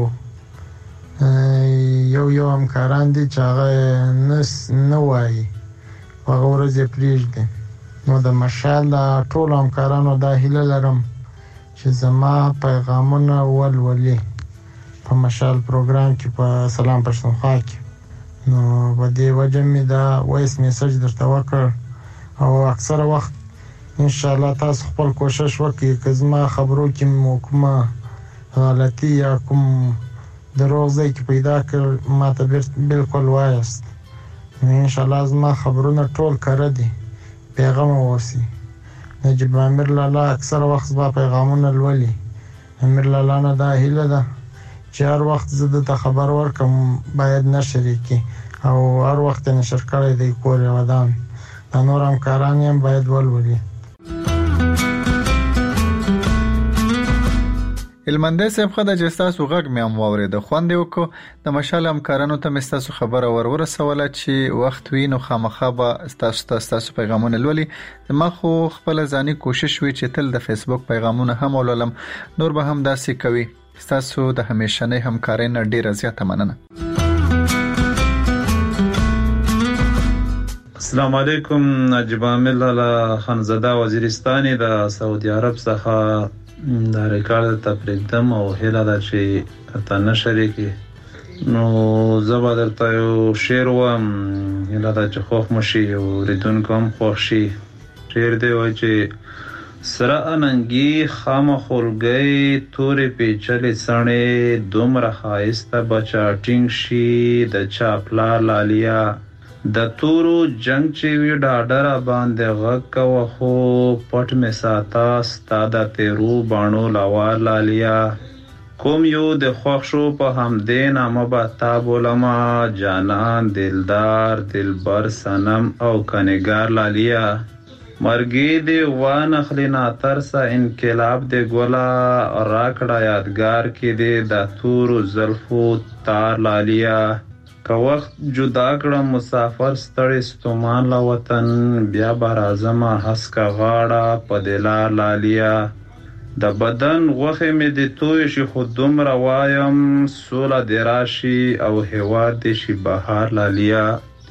یو یو همکاران دي چې هغه نس نه وایي هغه ورځې پرېږدي. نو د مشال د ټولو همکارانو دا هیله لرم چې زما پیغامونه ولولي په مشال پروګرام کې په سلام پښتونخوا کې. نو په دې وجه مې دا وایس میسج درته وکړ او اکثره وخت ان شاء الله تاسو خپل کوشش وکړئ که زما خبرو کې کومه غلطي یا کوم دروغ ځای کې پیدا کړ ما ته بالکل وایاست. نو ان شاء الله زما خبرونه ټول کره دي پیغام اوسي. نجیب امیر لالا اکثره وخت زما پیغامونه لولي. امیر لالا نه دا هیله ده چې هر وخت زه د خبر ورکم باید نشر کی او هر وخت نشر کړی دی کور ودان د نور همکاران هم باید ولولي. المنده صاحب خدای جستاسو غږ مې هم واورید خوند وکړو. د مشال همکارانو ته مستاسو خبره ورور سواله چې وخت وینو خامخا به تاسو تاسو پیغامونه لولي. ما خو خپل ځاني کوشش وی چې تل د فیسبوک پیغامونه هم ولولم. نور به هم داسې کوي. تاسو د همیشنۍ همکارۍ نه ډیره زیاته مننه. السلام علیکم. نجیب امیر لالا خانزاده وزیرستاني د سعودي عرب څخه دا ریکارډ ته پرېږدم او هیله ده چې تا نشر کړي. نو زه به درته یو شعر وایم هیله ده چې خوښ مو شي او اوریدونکو هم خوښ شي. شعر دی وایي چې سره اننګي خامه خولګي تورې پیچلې سڼې دومره ښایسته بچا ټینګ شي د چا پلار لالیا د تورو جنگ چې وي ډاډره باندې غږ کوه خو پټ مې ساته ستا د تیرو باڼو لوار لالیا کوم یو د خوښ شو په همدې نامه به تا بولما جانان دلدار دلبر صنم او کنګار لالیا مرګي دی وانخلی ناترسه انقلاب دی ګولا راکړه یادګار کې دی د تورو زلفو تار لالیا که وخت جدا کړم مسافر ستړی ستومان له وطن بیا به راځمه هسکه غاړه په دلار لالیا د بدن غوښې مې د توی شي خو دومره وایم سوله دې راشي او هېواد دې شي بهار لالیا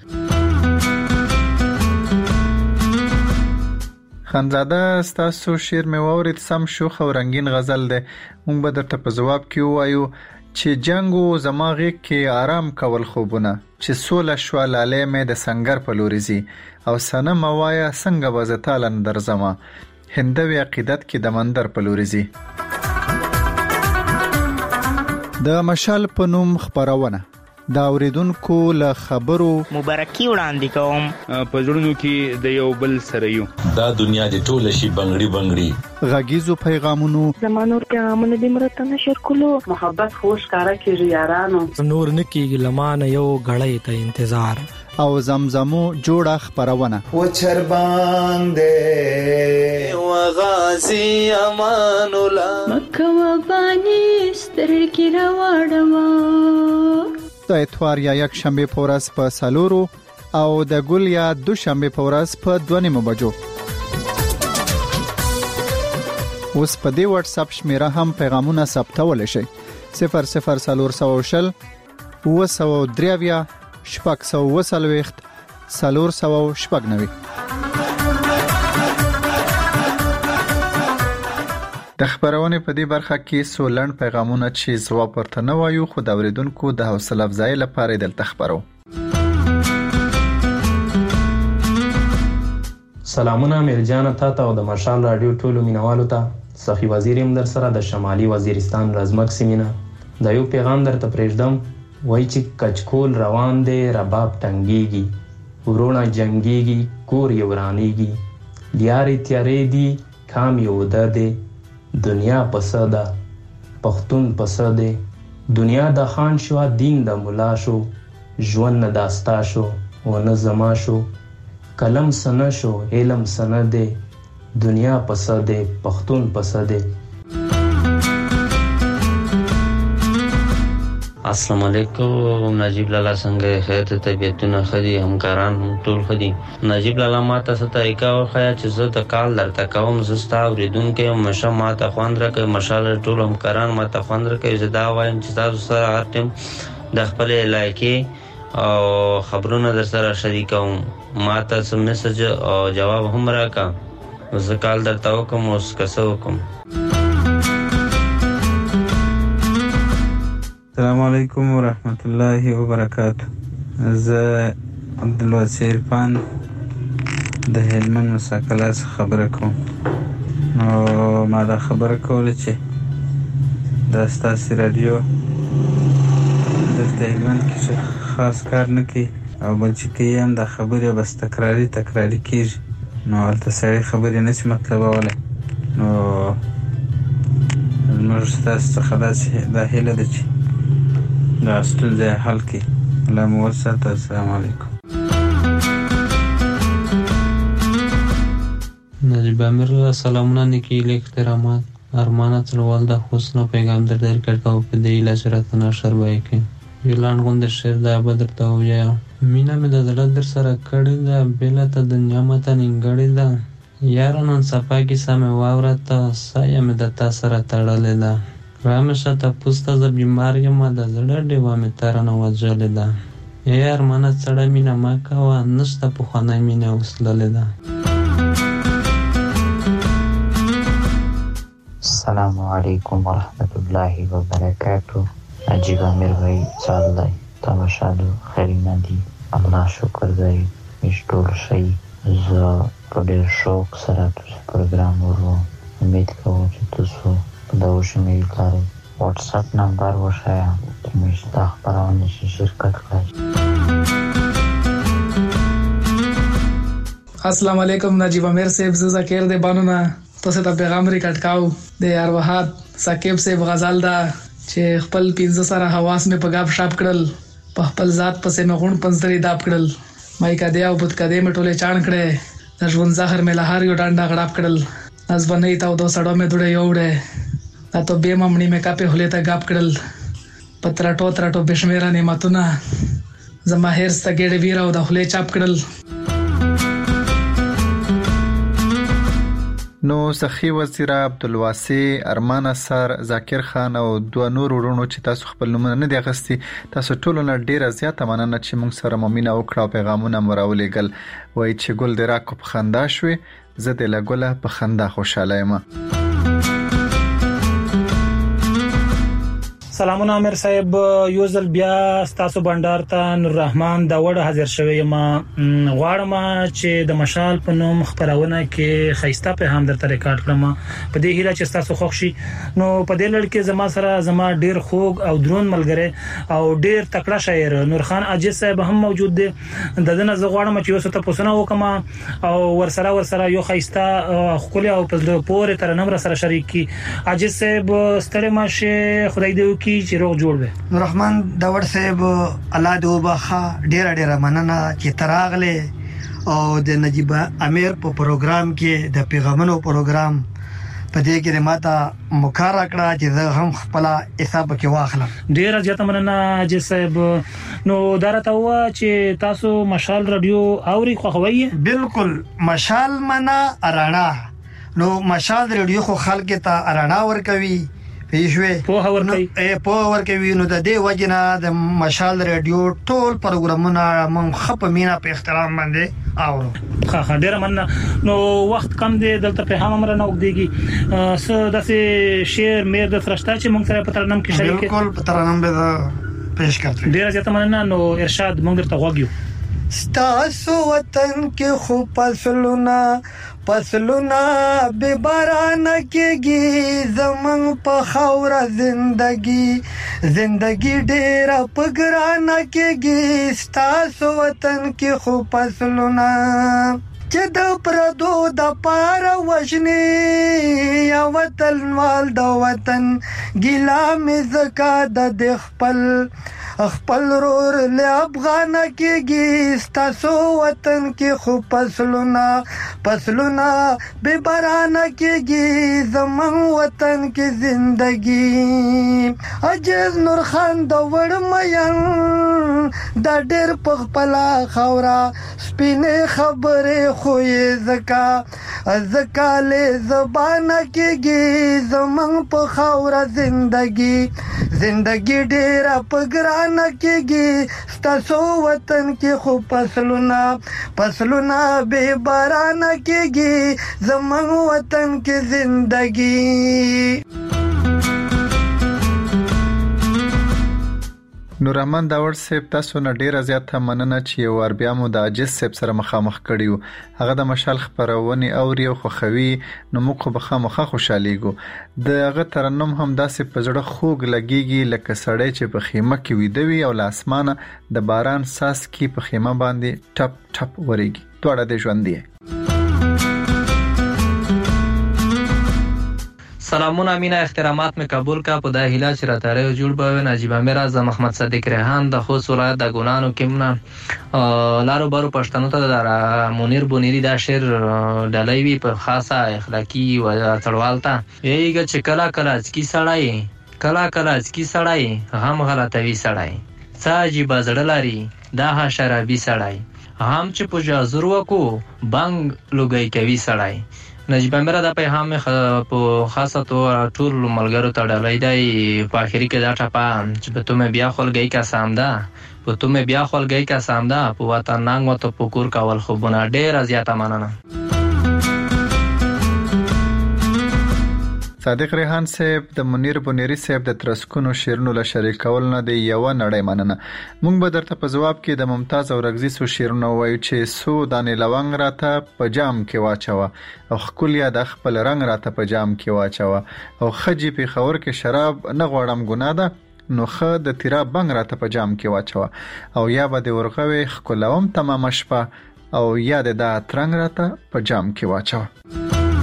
خانزاده ستاسو شعر مې واورید سم شوخ او رنگین غزل دی مونږ به درته په ځواب کې وایو چې جنگ و زما غېږ کې آرام کول خوبونه چې سوله شوه لالی مې د سنګر په لورې ځي او صنم وایه څنګه به زه تاله نه درځمه هندوې عقیدت کې د مندر په لورې ځي. د مشال په نوم خپرونه دا اوریدونکو له خبرو مبارکي وړاندې کوم په زړونو کې د یو بل سره یو دا دنیا د ټول شي بنگړي بنگړي غږیزو پیغامونو زمانور پیغامونه د مرته نشر کولو محبت خوش کارا کیږي یارانو نور نکیږي لمانه یو غړې ته انتظار او زمزمو جوړه خپرونه و چربان دې و غازی امان الله مکه و بانی سترګې راوړم د اتوار یا یک شنبه په ورځ په سالورو او د ګل یا دو شنبه په ورځ په دوه نیمو بجو. اوس په دې واتس اپ شمیره هم پیغامونه ثبتول شي صفر صفر سالور سو شل و سو دریویا شپږ سو وسلويخت سالور سو شپږ نوي. د خبرونه په دې برخه کې سولند پیغامونه چې ځواب ورته نه وایو خو د اوریدونکو د حوصله افزای لپاره دلته خبرو. سلامونه میرجان ته او د مشال رادیو ټولو مینوالو ته سخی وزیر هم در سره د شمالي وزیرستان رزمک سیمینه د یو پیغام درته پرېږدم وای چې کچکول روان دی رباب ټنګيږي ورونه جنگيږي کور یې ورانيږي لیارې تیارې دي کام یو ده دنیا پسده پختون پسده دنیا د خان شو دین د مولا شو ژوند نه داستا شو و نه زما شو کلم سن شو علم سن ده دنیا پسده پختون پسده. السلام علیکم نجیب لالا څنګه خیر ته طبيعتونه خدي همکاران ټول خدي نجیب لالا ماته ست طریقہ ورخیا چې زه د کال درته کوم زستا اوریدونکو مشه ماته خواندره کوي مشال ټول همکاران ماته خواندره کوي زدا وایم چې تاسو سره هر ټیم د خپل علاقې او خبرونه در سره شریکوم ماته سم میسج او جواب هم راکا زه کال درته کوم اوس کسو کوم. السلام علیکم ورحمت الله وبرکاته. زه عبدالواسع عرفان د هلمند مساکله څخه خبره کوم نو ما دا خبره کوله چې دا ستاسې رادیو دلته هلمند کې خاص کار نه کوي او بل چې کوي هم دا خبرې بس تکراري تکراري کېږي نو هلته سړی خبرې نه شي مطلبولی نو زموږ ستاسو څخه داسې دا هیله ده چې دا ستونزه حل کړي. الله مو وساته. السلام علیکم. نجیب امیر سلامونه نیکی احترامات ارمانات الوالده حسن پیغام در در کرده و پده ایلاشرات نشر بایی که یلان گونده شیر دا بدر تاو جایا مینا می دا دلت در سر کردی دا بیلا تا دنیا متا نینگردی دا یارانان سپا کی سامی واورتا سایا می دا تا سر تڑلی دا رامشا تا پوستا ز بیماری ما د زړه ډیوا می تر نه وځلې ده یار مانه سړی مینا ما کاوه نشته په خانه مینا وسللې ده. السلام علیکم ورحمت الله وبرکاته. نجیب امیر بھائی سال دی تماشا دو خیرینه دی الله شکر دی ایش ټول شي زه په ډېر شوق سره تاسو پروګرام ورو امید کوم چې تاسو په دغه شمیل کاروئ. واتساپ نمبر وښایه چې موږ دا خپرونه شي شرکت کړی. السلام علیکم نجیب امیر صاحب، زه ذکر دی بانونه تاسو ته پیغام ریکارډ کاو د ارواحات ثاقب صاحب غزل دا چې خپل پنځه سره حواس مې په غاب شاپ کړل، په خپل ذات پسې مې غون پنځري داب کړل، مای کده او بوت کده مې ټوله چان کړې، د ژوند زهر مې لهار یو ډانډا غړاپ کړل، از باندې تا دو سړو مې دوړې یوړې، دا ته به ممنی مې کاپه هلې ته غاب کړل، پترټو ترټو بشمیره نعمتونه زما هر ستګړې ویرا او د خلې چاپ کړل. نو سخی وزیر عبدالواسی، ارمان اثر، ذاکر خان او دوه نور ورونو چې تاسو خپل نومونه نه دی اخیستي، تاسو ټولو نه ډیره زیاته مننه چې موږ سره ممینه وکړه او پیغامونه مو راولېږل. وایي چې ګل د راکو په خندا شوې، زه د له ګله په خندا خوشحاله یم. سلامونه امیر صاحب، یو ځل بیا ستاسو بندر ته نور رحمان دا وړ حاضر شوی یم. غواړم چې د مشال په نوم خبرونه کې خيسته په هم درته ریکارډ کړم، په دې هیله چې تاسو خوښ شي. نو په دې لړ کې زما سره زما ډیر خوږ او درون ملګری او ډیر تکړه شاعر نور خان عاجز صاحب هم موجود دي. د دنه زه غواړم چې اوس ته پوښتنه وکم او ورسره ورسره یو خيسته خپل او په پوره ترنم را سره شریک کی. عاجز صاحب ستړي ماشه، خدای دې وکړي چې روغ جوړ وي. نور رحمان داور صاحب، الله دې وبخښه، ډیر ډیر مننه چې تراغله او د نجیب امیر په پروګرام کې د پیغامونو پروګرام په دې کې ماته مخاره کړه چې زه هم خپل حساب کې واخلم. ډیر زیاته مننه چې صاحب. نو درته و چې تاسو مشال رادیو اوري خوښوي؟ بالکل، مشال منا ارانا. نو مشال رادیو خو خلک ته ارانا ور کوي، پیښوي په اور کوي اے په اور کوي. نو د دې وجنه د مشال رادیو ټول پروګرامونه مون خپ مینا په احترام باندې اورو. ښه ښه ډیر مننه. نو وخت کم دی، دلته په هم امر نه وګديږي. سو داسې شعر مې د فرشته چې مونږ سره په ترنم کې شریک. بالکل په ترنم به پېښ کړم. ډیر زیاته مننه. نو ارشاد مونږ درته وګیو. ستاسو وطن کې خو فصلونه فصلونه به باران کېږي، زمون په خاور زندگی زندگی ډېر په ګران کېږي. ستاسو وطن کې خو فصلونه چې د پردو د پاره وژني، یا وطن وال د وطن ګیلا مې زکا د خپل خپل رور له افغان کېږي. ستاسو وطن کې خو فصلونه فصلونه به باران کېږي، زمون وطن کې زندگی. عجز نور خان د وړ مېن د ډېر په خپل خاورا سپینې خبرې خو یې زکا زکا له زبان کېږي، زمون په خاورا زندگی زندگی ډېر په ګران کېږي. ستاسو وطن کې خو فصلونه فصلونه به باران کېږي، زمون وطن کې زندگی. نور رحمان داور صاحب، تاسو نه ډیره زیاته مننه چې یو ور بیا مو د عاجز صاحب سره مخامخ کړیو. هغه د مشال خبرونه اوري او خوخوي، نو موږ خو بخامخه خوشاليګو. د هغه ترنم هم داسې په زړه خوږ لګيږي لکه سړی چې په خیمه کې ویده وي او له اسمانه د باران ساس کې په خیمه باندې ټپ ټپ وريږي. دوړه د ژوند دی. سلامونه مینا احترامات می قبول کا په د هیله چې را تاره جوړ به نجیب امیر اعظم محمد صدیق ریحان د خوست ولایت د ګونانو کېمنا لارو بارو پښتنو ته د منیر بونیری دا شعر ډلای وی په خاصه اخلاقی او تړوالتا ایګه چې کلا کلا کی سړای کلا کلا کی سړای هم غلطوي سړای ساجي بازړلاري دا ها شرابي سړای هم چې په جازر وکو بنګ لوګي کوي سړای. نجیب امیر دا پیغام په خاصه تو ټول ملګرو ته ډالۍ دی په اخر کې دا ټپه چې په تومه بیا خلګي کا سامدا په تومه بیا خلګي کا سامدا په وطن ننګ وته پکور کول خوبونه ډیر زیاته مننه. صادق ریحان صاحب د منیر بنيري صاحب د ترسکونو شیرونو له شریکول نه دی یو نړۍ مننه. مونږ به درته په جواب کې د ممتاز اورغزي سو شیرونو وایو چې سو دانې لونګ راته په جام کې واچوه او خکولیا د خپل رنگ راته په جام کې واچوه او خجی په خور کې شراب نه غواړم ګناه ده نو خه د تیرا بنګ راته په جام کې واچوه او یا به د ورغوي خکولوم تمام شپه او یا د ترنګ راته په جام کې واچوه.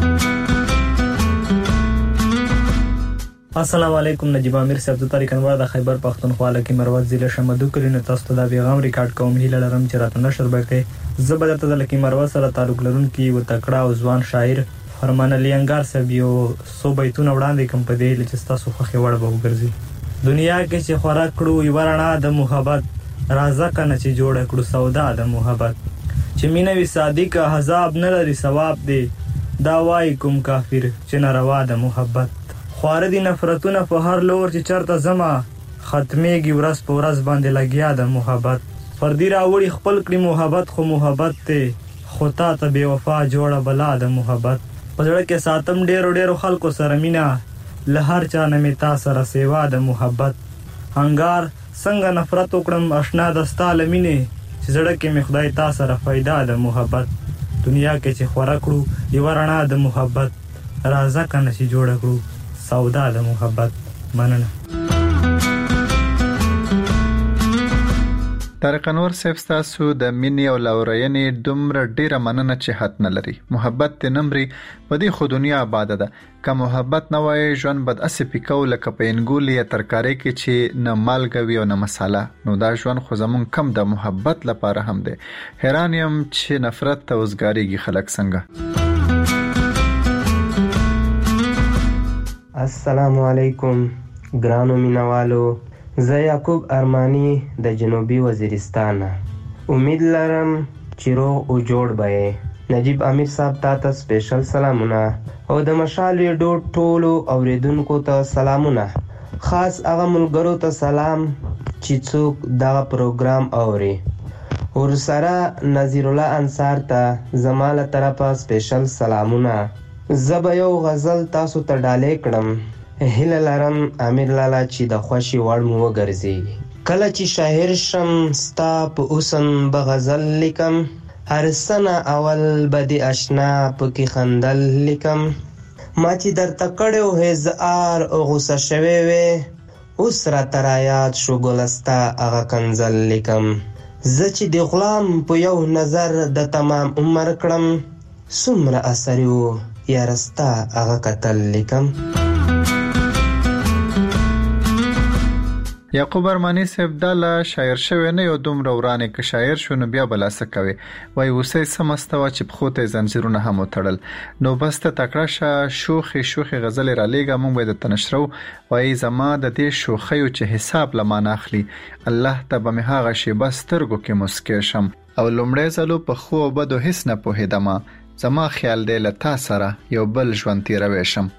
السلام علیکم. نجیب امیر صاحب د تاریخ انوار د خیبر پختونخوا لکه مروت ضلع شمدو کلینو تاسو ته د پیغام ریکارډ کوم. هیله لرم چې راته نشر وکړئ. زه به درته د لکه مروت سره تعلق لرونکي و تکړه او ځوان شاعر فرمان علي انګار صاحب یو څو بیتونه وړاندې کوم په دې چې تاسو خوښي وړ به وګرځي. دنیا کې چې خوراک کړو یو رڼا د محبت رازه کنه چې جوړ کړو سودا د محبت چې مینه وی صادق حساب نه لري ثواب دی دا وای کوم کافر چې ناروا د محبت خوار دي نفرتونه په هر لور چې چرته زما ختميږي ورځ په ورځ باندې لګیا د محبت فردي راوړي خپل کړي محبت خو محبت ته خو تا ته بے وفا جوړه بلا د محبت پزړه کې ساتم ډېر ډېر خلکو سره مینا لهر چا نه می تا سره سیوا د محبت هنګار څنګه نفرت وکړم آشنا دستا لمینه چې زړه کې می خدای تا سره فائدہ د محبت دنیا کې چې خورا کړو یو رڼا د محبت رازه کنه چې جوړ کړو سودا د محبت. مننه. طارق انور صاحب تاسو د مینې او لورینې دومره ډیره مننه چې حد نه لري. محبت د نمرې په دې خو دنیا آباد ده. که محبت نه وای ژوند بد اسې پکاو لکه په انګول یا ترکارې کې چې نه مالګه وي او نه مساله نو دا ژوند خو زمون کم د محبت لپاره هم دی. حیران یم چې نفرت ته وزګاریږي خلک څنګه. السلام علیکم ګرانو مینوالو. زه یعقوب ارمانی د جنوبي وزیرستان. امید لرم چې روغ او جوړ به. نجیب امیر صاحب ته سپیشل سلامونه او د مشال ویډیو ټولو اوریدونکو ته سلامونه. خاص هغه ملګرو ته سلام چې څوک دغه پروګرام اوري. ورسره نذیر الله انصار ته زما له طرفه سپیشل سلامونه. زه به یو غزل تاسو ته ډالې کړم. هیله لرم امیر لالا چې د خوښي وړ مو وګرځي. کله چې شاعر شم ستا په اوسن به غزل لیکم هر سنه اول به د اشنا پکې خندل لیکم. ما چې درته کړی و هزار او غوسه شوی وې اوس راته رایاد شو ګلستا هغه کنځل لیکم. زه چې د غلام په یو نظر د تمام عمر کړم څومره اثر و یا رستا هغه قتل لیکم. یعقوب ارمانی صاحب دا لا شاعر شوی نه یو دومره ورانه که شاعر شو نو بیا بل څه کوي وای وسه سمستوا چې بخوته زنجیرونه هم وتړل نو بس ته تکړه شه شوخي شوخي غزل را لېګه مونږ به د تنشرو وای زما د دې شوخیو چې حساب لمانه اخلي الله ته به مه هغه شی بس ترګو کې مسکه شم او لومړی ځلو په خو بدو هیڅ نه پوهیدم زما خیال دی له تا سره یو بل ژوند تیروي شم.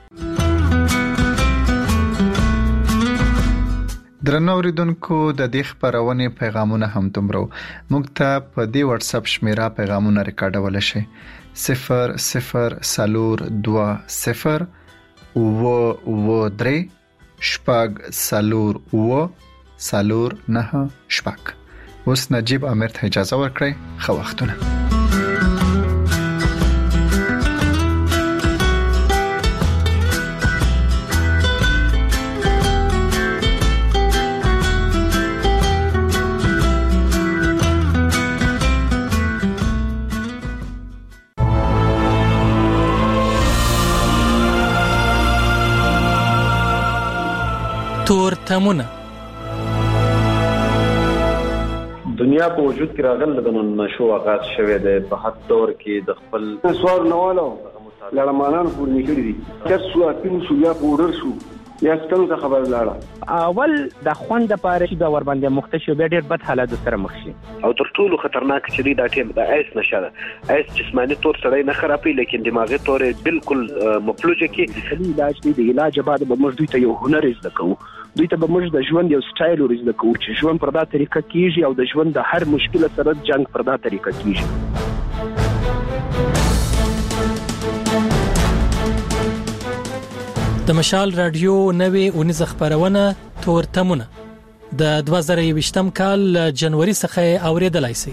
درنو اوریدونکو د دې خبرونه پیغامونه هم تمرو موږ ته په دې واتس اپ شمیره پیغامونه ریکارډول شي صفر صفر سالور دو صفر و و درې شپږ سالور و سالور نه شپږ. اوس نجیب امیر ته اجازه ورکړئ خو وختونه تورتمونه دنیا په وجود کې راغله د نشو آغاز شوه د په حد دور کې د خپل سوار نوالو لړمانان پور نکړي دي چې سو اپین سو یا پورر شو یا ستنو ته خبر لاړه اول د خوند لپاره چې د ور باندې مختشي به ډېر بد حالات سره مخ شي او تر ټولو خطرناک چې دا ټیم د ایس نشه ایس جسمانی تور سره نه خرابې لیکن دماغي تور بالکل مفلوجه کې علاج دی د علاج بعد به موږ دوی ته یو هنر زده کوو دوی ته به موږ د ژوند یو سټایل ورزده کوو چې ژوند پر دا طریقه کیږي او د ژوند د هر مشکل سره جنگ پر دا طریقه کیږي. د مشال رادیو نوې اونیزه خبرونه تورتمونه د دوه زره یوویشتم کال جنوري څخه اوریدلای شي.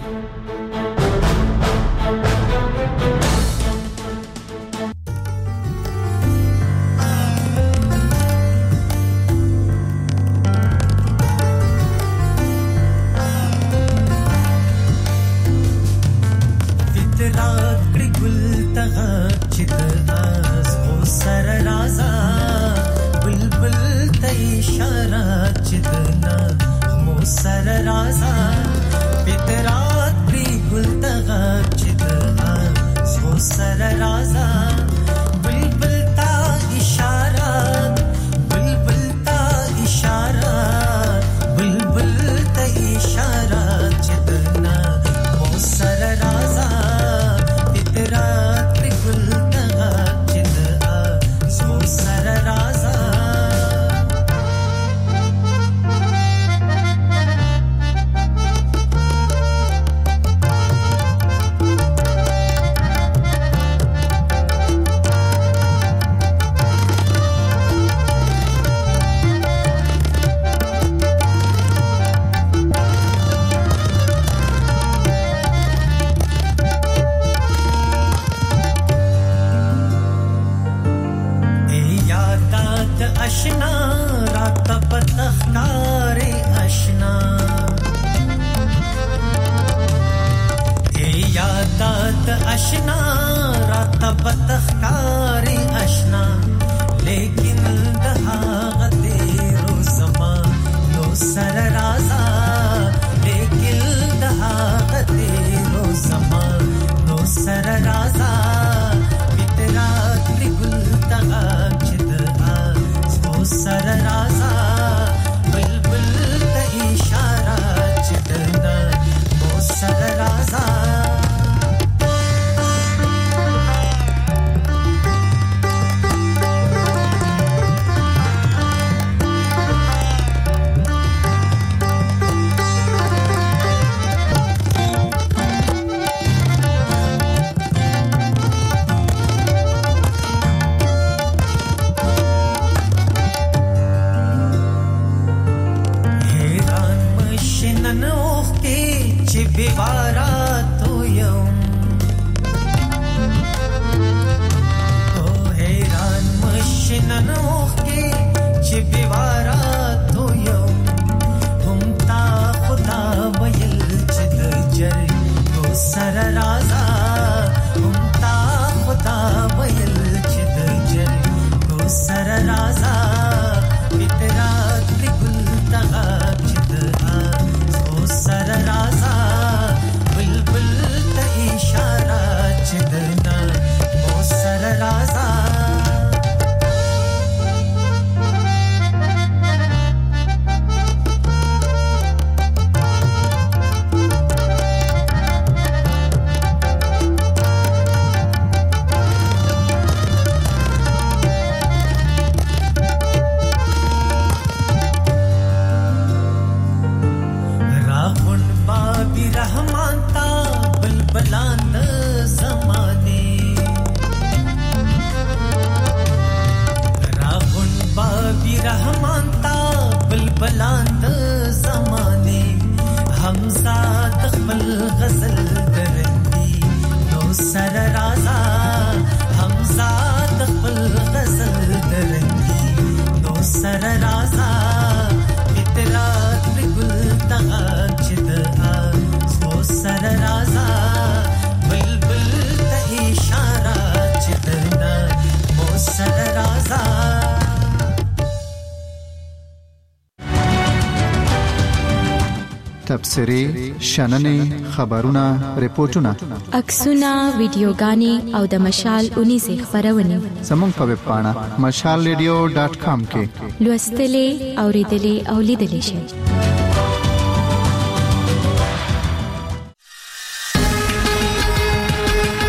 تبصری، شننې، خبرونه، ریپورتونه، عکسونه، ویډیوګانې او د مشال اونیزه خبرونه زموږ په ویب پاڼه مشال ریډیو ډاټ کام کې لوستلې، اوریدلې او لیدلې شئ.